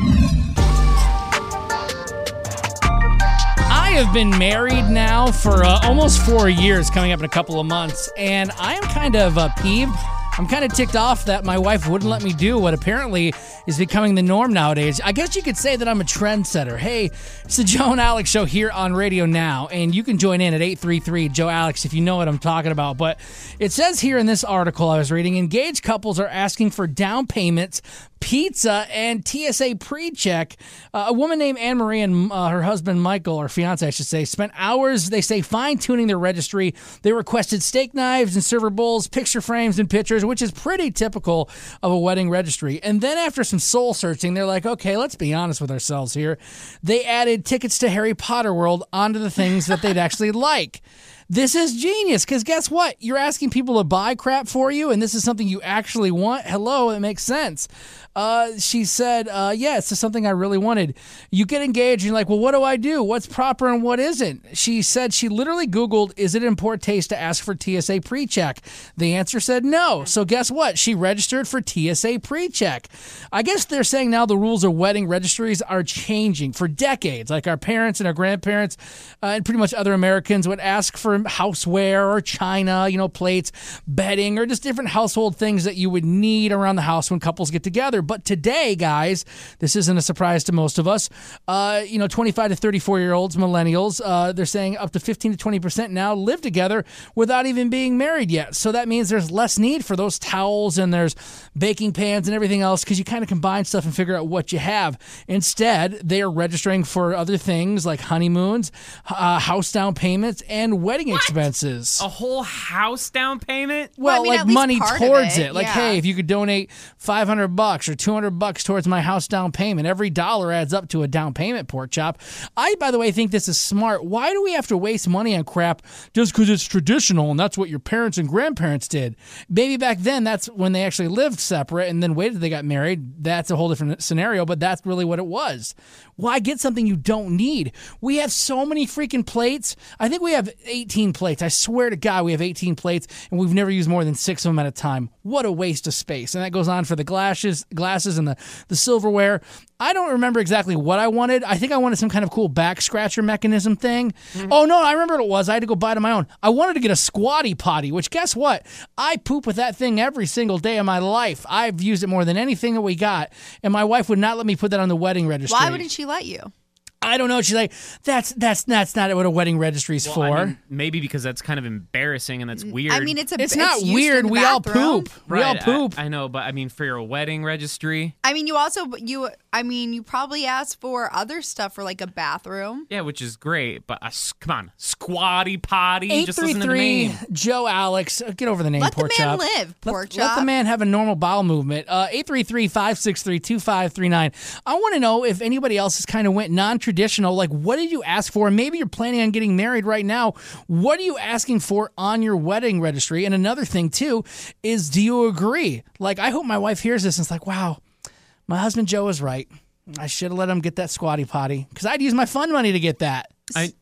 I have been married now for uh, almost four years, coming up in a couple of months, and I am kind of uh, peeved. I'm kind of ticked off that my wife wouldn't let me do what apparently is becoming the norm nowadays. I guess you could say that I'm a trendsetter. Hey, it's the Joe and Alex Show here on radio now, and you can join in at eight three three Joe Alex if you know what I'm talking about. But it says here in this article I was reading, engaged couples are asking for down payments, pizza, and T S A pre-check. Uh, a woman named Anne Marie and uh, her husband Michael, or fiance I should say, spent hours, they say, fine-tuning their registry. They requested steak knives and server bowls, picture frames and pictures, which is pretty typical of a wedding registry. And then after some soul searching, they're like, okay, let's be honest with ourselves here. They added tickets to Harry Potter World onto the things that they'd actually like. This is genius, because guess what? You're asking people to buy crap for you, and this is something you actually want. Hello, it makes sense. Uh, she said, uh, yeah, it's just something I really wanted. You get engaged, and you're like, well, what do I do? What's proper and what isn't? She said she literally Googled, is it in poor taste to ask for T S A pre-check? The answer said no. So guess what? She registered for T S A pre-check. I guess they're saying now the rules of wedding registries are changing. For decades, like our parents and our grandparents uh, and pretty much other Americans would ask for houseware or china, you know, plates, bedding, or just different household things that you would need around the house when couples get together. But today, guys, this isn't a surprise to most of us. Uh, you know, twenty-five to thirty-four year olds, millennials, uh, they're saying up to fifteen to twenty percent now live together without even being married yet. So that means there's less need for those towels and there's baking pans and everything else, because you kind of combine stuff and figure out what you have. Instead, they are registering for other things like honeymoons, uh, house down payments, and wedding expenses. A whole house down payment? Well, I mean, at like least money part of towards it, it. Like, yeah. hey, if you could donate five hundred bucks or two hundred bucks towards my house down payment, every dollar adds up to a down payment, pork chop. I, by the way, think this is smart. Why do we have to waste money on crap just because it's traditional and that's what your parents and grandparents did? Maybe back then that's when they actually lived separate and then waited till they got married. That's a whole different scenario, but that's really what it was. Why get something you don't need? We have so many freaking plates. I think we have eighteen plates. I swear to God, we have eighteen plates, and we've never used more than six of them at a time. What a waste of space. And that goes on for the glasses, glasses and the, the silverware. I don't remember exactly what I wanted. I think I wanted some kind of cool back scratcher mechanism thing. Mm-hmm. Oh, no, I remember what it was. I had to go buy it on my own. I wanted to get a squatty potty, which guess what? I poop with that thing every single day of my life. I've used it more than anything that we got, and my wife would not let me put that on the wedding registry. Why wouldn't she let you? I don't know. She's like, that's that's that's not what a wedding registry's Well, for. I mean, maybe because that's kind of embarrassing and that's weird. I mean, it's a. It's not used weird. in the We all bathroom. poop. We all Right, poop. I, I know, but I mean, for your wedding registry. I mean, you also you. I mean, you probably asked for other stuff for like a bathroom. Yeah, which is great, but uh, s- come on, squatty potty. eight Just three listen to the three name. Joe Alex. Uh, Get over the name, Let the pork man chop. live, pork let, let chop. the man have a normal bowel movement. Uh, eight three three, five six three, two five three nine. I want to know if anybody else has kind of went non-traditional. Like, what did you ask for? Maybe you're planning on getting married right now. What are you asking for on your wedding registry? And another thing, too, is do you agree? Like, I hope my wife hears this and it's like, wow, my husband Joe is right. I should have let him get that squatty potty because I'd use my fund money to get that. I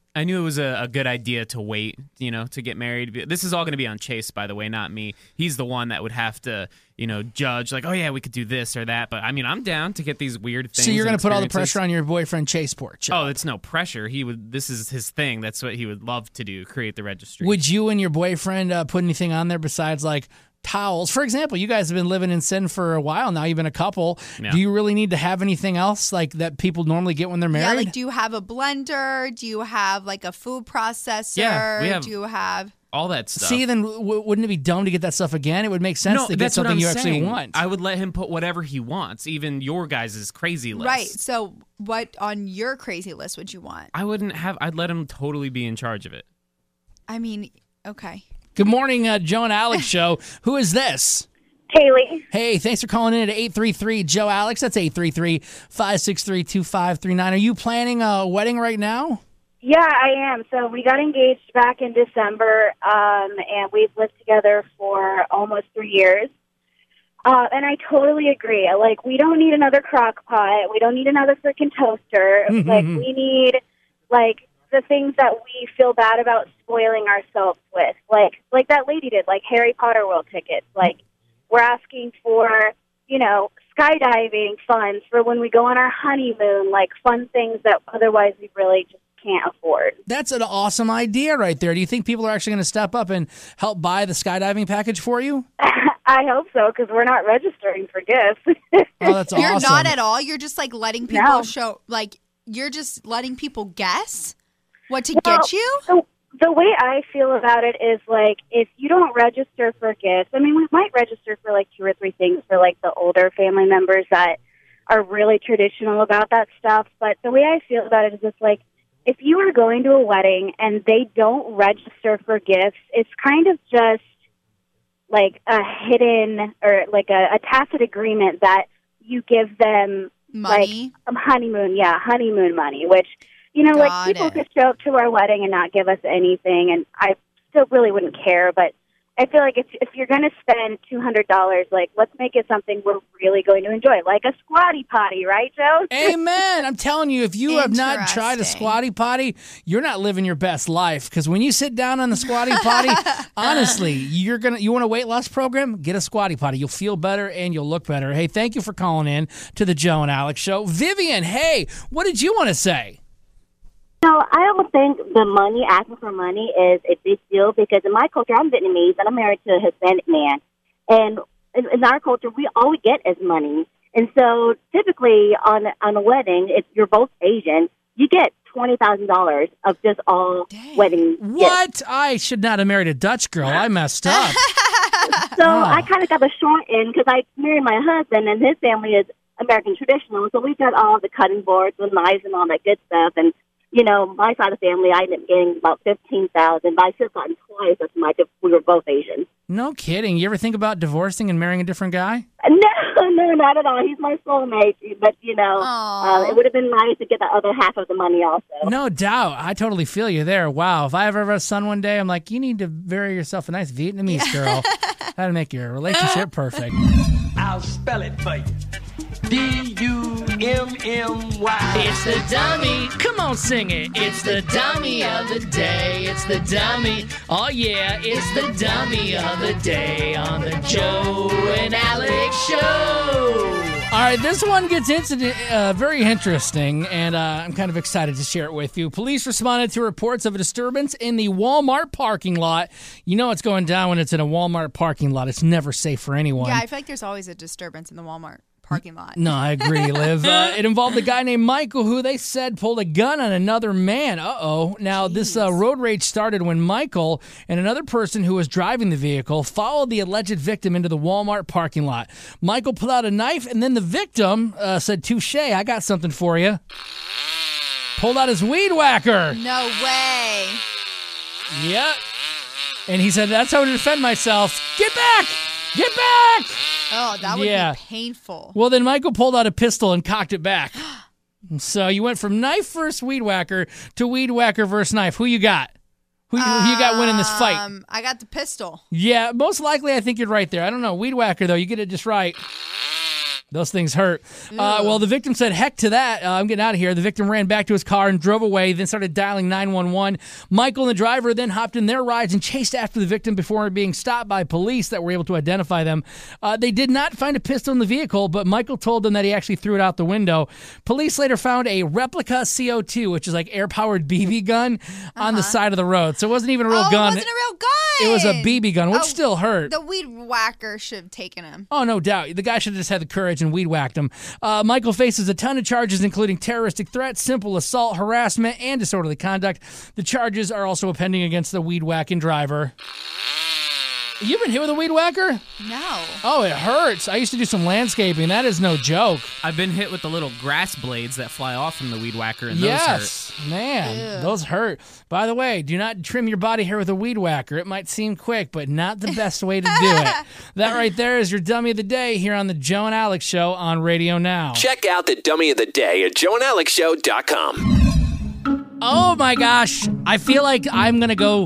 I knew it was a, a good idea to wait, you know, to get married. This is all going to be on Chase, by the way, not me. He's the one that would have to, you know, judge, like, oh, yeah, we could do this or that. But, I mean, I'm down to get these weird things. So you're going to put all the pressure on your boyfriend, Chase Porch. Oh, it's no pressure. He would. This is his thing. That's what he would love to do, create the registry. Would you and your boyfriend uh, put anything on there besides, like, towels? For example, you guys have been living in sin for a while now. You've been a couple. Yeah. Do you really need to have anything else like that people normally get when they're married? Yeah, like, do you have a blender? Do you have like a food processor? Yeah, we have do you have all that stuff? See, then w- wouldn't it be dumb to get that stuff again? It would make sense no, to get that's what something I'm you actually saying. want. I would let him put whatever he wants, even your guys' crazy list. right? So, what on your crazy list would you want? I wouldn't have. I'd let him totally be in charge of it. I mean, okay. Good morning, uh, Joe and Alex show. Who is this? Haley. Hey, thanks for calling in at eight three three Joe Alex. That's eight three three, five six three, two five three nine. Are you planning a wedding right now? Yeah, I am. So we got engaged back in December, um, and we've lived together for almost three years. Uh, and I totally agree. Like, we don't need another crock pot. We don't need another freaking toaster. Like, we need, like, the things that we feel bad about spoiling ourselves with. Like, like that lady did, like Harry Potter World tickets. Like, we're asking for, you know, skydiving funds for when we go on our honeymoon, like fun things that otherwise we really just can't afford. That's an awesome idea right there. Do you think people are actually going to step up and help buy the skydiving package for you? I hope so, because we're not registering for gifts. Oh, that's You're awesome. not at all. You're just like letting people No. show, like, you're just letting people guess what to Well, get you? So the way I feel about it is, like, if you don't register for gifts, I mean, we might register for, like, two or three things for, like, the older family members that are really traditional about that stuff. But the way I feel about it is just, like, if you are going to a wedding and they don't register for gifts, it's kind of just, like, a hidden or, like, a, a tacit agreement that you give them, Money? like, um, honeymoon, yeah, honeymoon money, which, you know, Got like, people it. could show up to our wedding and not give us anything, and I still really wouldn't care, but I feel like if if you're going to spend two hundred dollars, like, let's make it something we're really going to enjoy, like a squatty potty, right, Joe? Amen. I'm telling you, if you have not tried a Interesting. squatty potty, you're not living your best life. Because when you sit down on the squatty potty, honestly, you're gonna you want a weight loss program? Get a squatty potty. You'll feel better and you'll look better. Hey, thank you for calling in to the Joe and Alex show. Vivian, hey, what did you want to say? No, I don't think the money, asking for money, is a big deal because in my culture, I'm Vietnamese and I'm married to a Hispanic man. And in, in our culture, we all we get is money. And so typically on, on a wedding, if you're both Asian, you get twenty thousand dollars of just all wedding gifts. What? I should not have married a Dutch girl. I messed up. So Oh. I kind of got the short end because I married my husband and his family is American traditional. So we got all the cutting boards and knives and all that good stuff. And you know, my side of the family, I ended up getting about fifteen thousand dollars, but I should have gotten twice as much if we were both Asian. No kidding. You ever think about divorcing and marrying a different guy? No, no, not at all. He's my soulmate, but, you know, uh, it would have been nice to get the other half of the money also. No doubt. I totally feel you there. Wow. If I ever have a son one day, I'm like, you need to marry yourself a nice Vietnamese girl. That'd make your relationship perfect. I'll spell it for you. D U M M Y. It's the dummy. Come on, sing it. It's the dummy of the day. It's the dummy. Oh, yeah. It's the dummy of the day on the Joe and Alex show. All right, this one gets into uh, very interesting, and uh, I'm kind of excited to share it with you. Police responded to reports of a disturbance in the Walmart parking lot. You know what's going down when it's in a Walmart parking lot. It's never safe for anyone. Yeah, I feel like there's always a disturbance in the Walmart parking lot. No, I agree, Liv. Uh, it involved a guy named Michael who they said pulled a gun on another man. Uh-oh. Now, Jeez. this uh, road rage started when Michael and another person who was driving the vehicle followed the alleged victim into the Walmart parking lot. Michael pulled out a knife, and then the victim uh, said, touche, I got something for you. Pulled out his weed whacker. No way. Yep. And he said, that's how to defend myself. Get back! Get back! Oh, that would Yeah. be painful. Well, then Michael pulled out a pistol and cocked it back. So you went from knife versus weed whacker to weed whacker versus knife. Who you got? Who you, who you got winning this fight? Um, I got the pistol. Yeah, most likely I think you're right there. I don't know. Weed whacker, though, you get it just right. Those things hurt. Uh, well, the victim said, heck to that. Uh, I'm getting out of here. The victim ran back to his car and drove away, then started dialing nine one one. Michael and the driver then hopped in their rides and chased after the victim before being stopped by police that were able to identify them. Uh, they did not find a pistol in the vehicle, but Michael told them that he actually threw it out the window. Police later found a replica C O two, which is like air-powered B B gun, uh-huh. on the side of the road. So it wasn't even a real oh, gun. it wasn't a real gun. It was a B B gun, which oh, still hurt. The weed whacker should have taken him. Oh, no doubt. The guy should have just had the courage and weed whacked him. Uh, Michael faces a ton of charges, including terroristic threats, simple assault, harassment, and disorderly conduct. The charges are also pending against the weed whacking driver. You've been hit with a weed whacker? No. Oh, it hurts. I used to do some landscaping. That is no joke. I've been hit with the little grass blades that fly off from the weed whacker, and yes, those hurt. man, Ew. Those hurt. By the way, do not trim your body hair with a weed whacker. It might seem quick, but not the best way to do it. That right there is your dummy of the day here on the Joe and Alex Show on Radio Now. Check out the dummy of the day at joe and alex show dot com. Oh my gosh, I feel like I'm going to go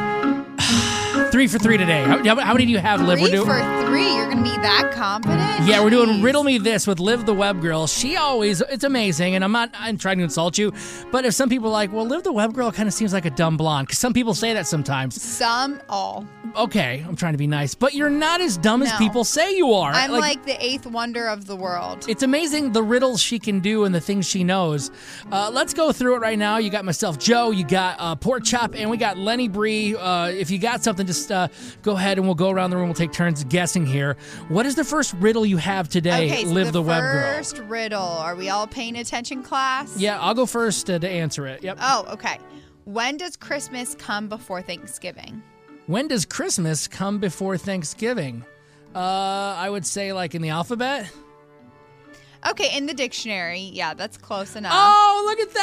three for three today. How, how many do you have, Liv? Three we're doing, for three? You're going to be that confident? Yeah, we're doing Jeez. Riddle Me This with Liv the Web Girl. She always, it's amazing, and I'm not I'm trying to insult you, but if some people are like, well, Liv the Web Girl kind of seems like a dumb blonde, because some people say that sometimes. Some, all. Okay, I'm trying to be nice, but you're not as dumb No. as people say you are. I'm like, like the eighth wonder of the world. It's amazing the riddles she can do and the things she knows. Uh, let's go through it right now. You got myself, Joe, you got uh, Pork Chop, and we got Lenny Bree. Uh, if you got something, just uh, go ahead and we'll go around the room. We'll take turns guessing here. What is the first riddle you have today, okay, so Liv the, the Web Girl? First riddle. Are we all paying attention, class? Yeah, I'll go first uh, to answer it. Yep. Oh, okay. When does Christmas come before Thanksgiving? When does Christmas come before Thanksgiving? Uh, I would say like in the alphabet. Okay, in the dictionary. Yeah, that's close enough. Oh, look at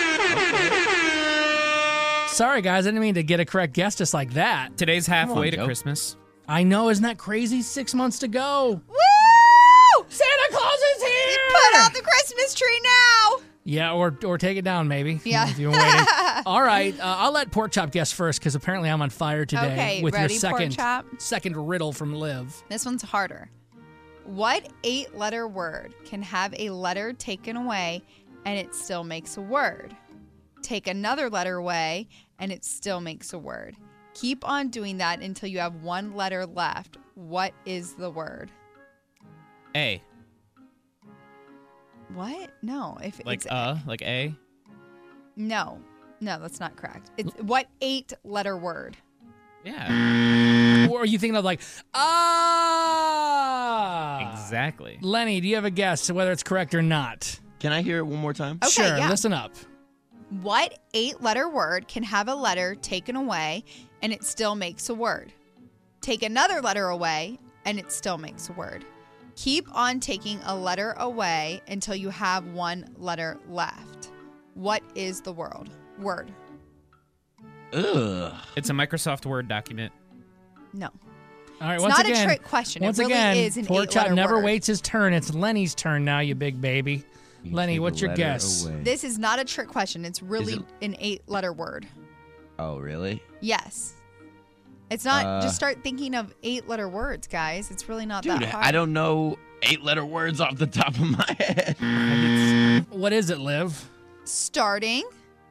that! Sorry, guys. I didn't mean to get a correct guess just like that. Today's halfway on, to Joe. Christmas. I know. Isn't that crazy? Six months to go. Woo! Santa Claus is here! Put out the Christmas tree now! Yeah, or or take it down, maybe. Yeah. If you've been waiting. All right, uh, I'll let Pork Chop guess first because apparently I'm on fire today Okay, with ready, your Pork second Chop? second riddle from Liv. This one's harder. What eight-letter word can have a letter taken away and it still makes a word? Take another letter away and it still makes a word. Keep on doing that until you have one letter left. What is the word? A. What? No. If Like it's uh, like A? No. No, that's not correct. It's what eight-letter word? Yeah. Or are you thinking of like, ah? Exactly. Lenny, do you have a guess whether it's correct or not? Can I hear it one more time? Okay, sure, yeah. listen up. What eight-letter word can have a letter taken away and it still makes a word? Take another letter away and it still makes a word. Keep on taking a letter away until you have one letter left. What is the word? Word. Ugh. It's a Microsoft Word document. No. All right, It's once not again, a trick question. Once It really again, is an Pork Chop eight-letter never word. waits his turn. It's Lenny's turn now, you big baby. You Lenny, take a what's your letter guess? away. This is not a trick question. It's really it- an eight-letter word. Oh, really? Yes. It's not. Uh, just start thinking of eight-letter words, guys. It's really not Dude, that hard. I don't know eight-letter words off the top of my head. What is it, Liv? Starting,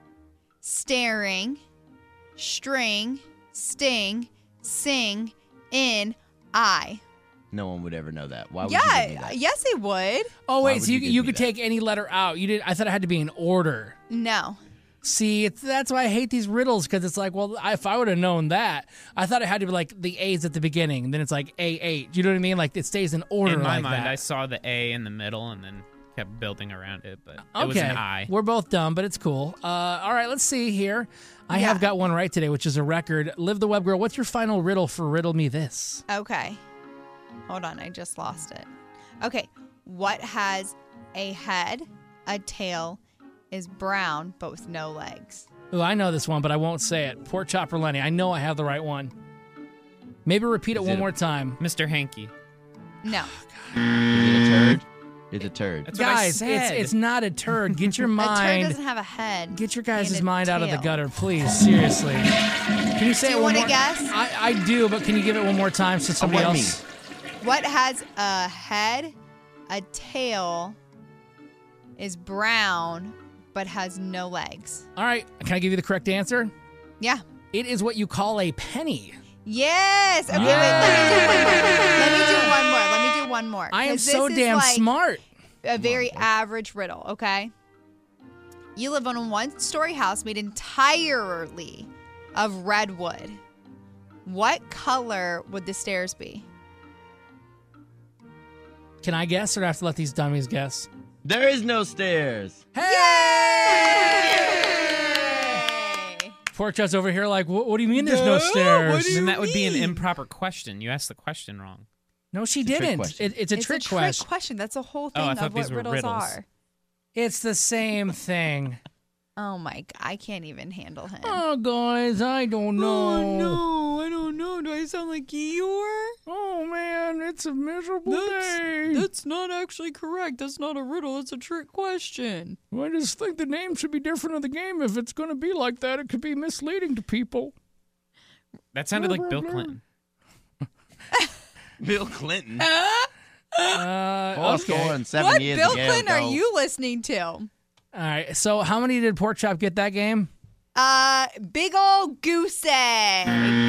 staring, string, sting, sing, in, I. No one would ever know that. Why would you give me Yeah, that? yes, they would. Oh, Why wait, would so you, you give you me could that? take any letter out. You did. I thought it had to be in order. No. See, it's, that's why I hate these riddles, because it's like, well, I, if I would have known that, I thought it had to be like the A's at the beginning, and then it's like A eight. You know what I mean? Like it stays in order In my like mind, that. I saw the A in the middle and then kept building around it, but Okay, it was an I. we're both dumb, but it's cool. Uh, all right, let's see here. I have got one right today, which is a record. Liv the Web Girl, what's your final riddle for Riddle Me This? Okay. Hold on, I just lost it. Okay. What has a head, a tail, is brown, but with no legs? Oh, I know this one, but I won't say it. Pork Chop or Lenny, I know I have the right one. Maybe repeat it Is one it a- more time. Mister Hanky. No. Is it a turd? It's a turd. That's what I Guys, it's said. it's not a turd. Get your A turd mind. doesn't have a head. Get your guys' and a mind out of the tail. gutter, please. Seriously. Can you say Do it you one wanna more? guess? I, I do, but can you give it one more time so somebody what else? What has a head, a tail is brown but has no legs? All right, can I give you the correct answer? Yeah. It is what you call a penny. Yes. Okay, wait, let me do one more. Let me do one more. Let me do one more. I am 'Cause so this is damn like smart. A very average riddle, okay? You live on a one-story house made entirely of redwood. What color would the stairs be? Can I guess, or do I have to let these dummies guess? There is no stairs. Pork Chop's over here like, what, what do you mean there's no, stairs? Then that would be an improper question. You asked the question wrong. No, she It's a trick didn't. question. It, it's a it's trick a trick question. question. That's the whole Oh, I thing thought of these what were riddles riddles. are. It's the same thing. Oh my! I can't even handle him. Oh, guys, I don't know. Oh no, I don't know. Do I sound like Eeyore? Oh man, it's a miserable day. That's not actually correct. That's not a riddle. It's a trick question. I just think the name should be different of the game. If it's going to be like that, it could be misleading to people. That sounded like Bill Clinton. Bill Clinton. Uh, Four okay. score and seven What years Bill ago, Clinton are though. you listening to? All right, so how many did Pork Chop get that game? Uh, big old goose egg.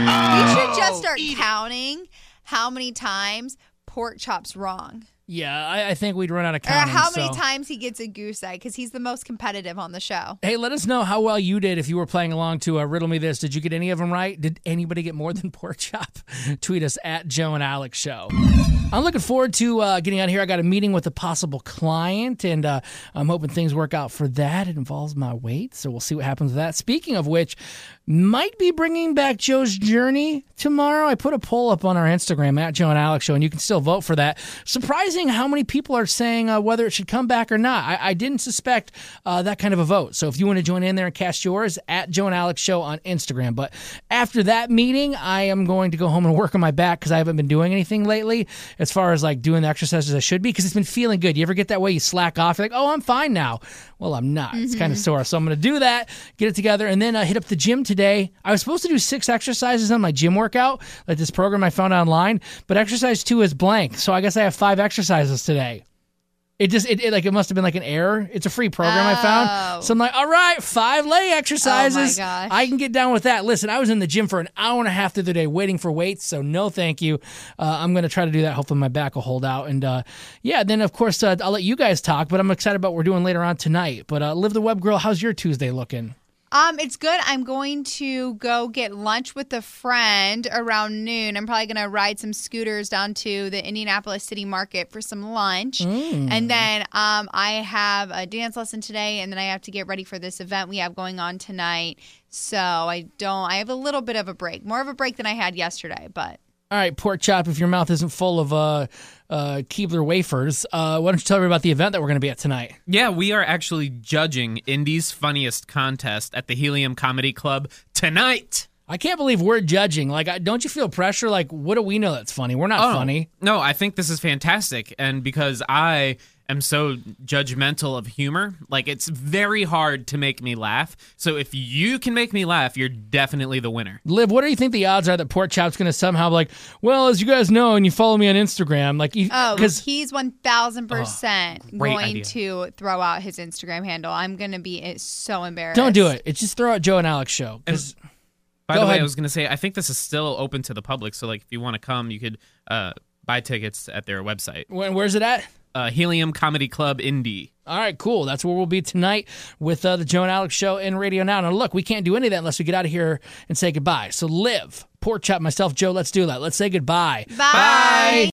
we should just start counting how many times Pork Chop's wrong. Yeah, I, I think we'd run out of Or counting. how many so- times he gets a goose egg, because he's the most competitive on the show. Hey, let us know how well you did if you were playing along to uh, Riddle Me This. Did you get any of them right? Did anybody get more than Pork Chop? Tweet us at Joe and Alex Show. I'm looking forward to uh, getting out here. I got a meeting with a possible client, and uh, I'm hoping things work out for that. It involves my weight, so we'll see what happens with that. Speaking of which, might be bringing back Joe's Journey tomorrow. I put a poll up on our Instagram, at Joe and Alex Show, and you can still vote for that. Surprising how many people are saying uh, whether it should come back or not. I, I didn't suspect uh, that kind of a vote. So if you want to join in there and cast yours, at Joe and Alex Show on Instagram. But after that meeting, I am going to go home and work on my back because I haven't been doing anything lately as far as like doing the exercises I should be, because it's been feeling good. You ever get that way? You slack off. You're like, oh, I'm fine now. Well, I'm not. It's kind of sore. So I'm going to do that, get it together, and then uh, hit up the gym today. I was supposed to do six exercises on my gym workout, like this program I found online, but exercise two is blank. So I guess I have five exercises today. It just, it, it like, it must have been like an error. It's a free program I Oh. found. So I'm like, all right, five leg exercises. Oh, my gosh. I can get down with that. Listen, I was in the gym for an hour and a half the other day waiting for weights, so no thank you. Uh, I'm going to try to do that. Hopefully my back will hold out. And uh, yeah, then of course, uh, I'll let you guys talk, but I'm excited about what we're doing later on tonight. But uh, Live the Web Girl, how's your Tuesday looking? Um, it's good. I'm going to go get lunch with a friend around noon. I'm probably going to ride some scooters down to the Indianapolis City Market for some lunch. Mm. And then um, I have a dance lesson today, and then I have to get ready for this event we have going on tonight. So I don't, I have a little bit of a break, more of a break than I had yesterday, but. All right, Pork Chop, if your mouth isn't full of uh, uh, Keebler wafers, uh, why don't you tell me about the event that we're going to be at tonight? Yeah, we are actually judging Indy's Funniest Contest at the Helium Comedy Club tonight. I can't believe we're judging. Like, I- don't you feel pressure? Like, what do we know that's funny? We're not Oh, funny. No, I think this is fantastic. And because I am so judgmental of humor, like, it's very hard to make me laugh. So if you can make me laugh, you're definitely the winner. Liv, what do you think the odds are that Pork Chop's going to somehow be like, well, as you guys know, and you follow me on Instagram, like, you, Oh, 'cause- he's one thousand percent Oh, great going idea. to throw out his Instagram handle. I'm going to be eh, so embarrassed. don't do it. It's just throw out Joe and Alex Show. 'Cause- By Go the way, ahead. I was going to say, I think this is still open to the public. So, like, if you want to come, you could uh, buy tickets at their website. When, where's it at? Uh, Helium Comedy Club Indy. All right, cool. That's where we'll be tonight with uh, the Joe and Alex Show and Radio Now. Now, look, we can't do any of that unless we get out of here and say goodbye. So, Liv, Pork Chop, myself, Joe, let's do that. Let's say goodbye. Bye. Bye.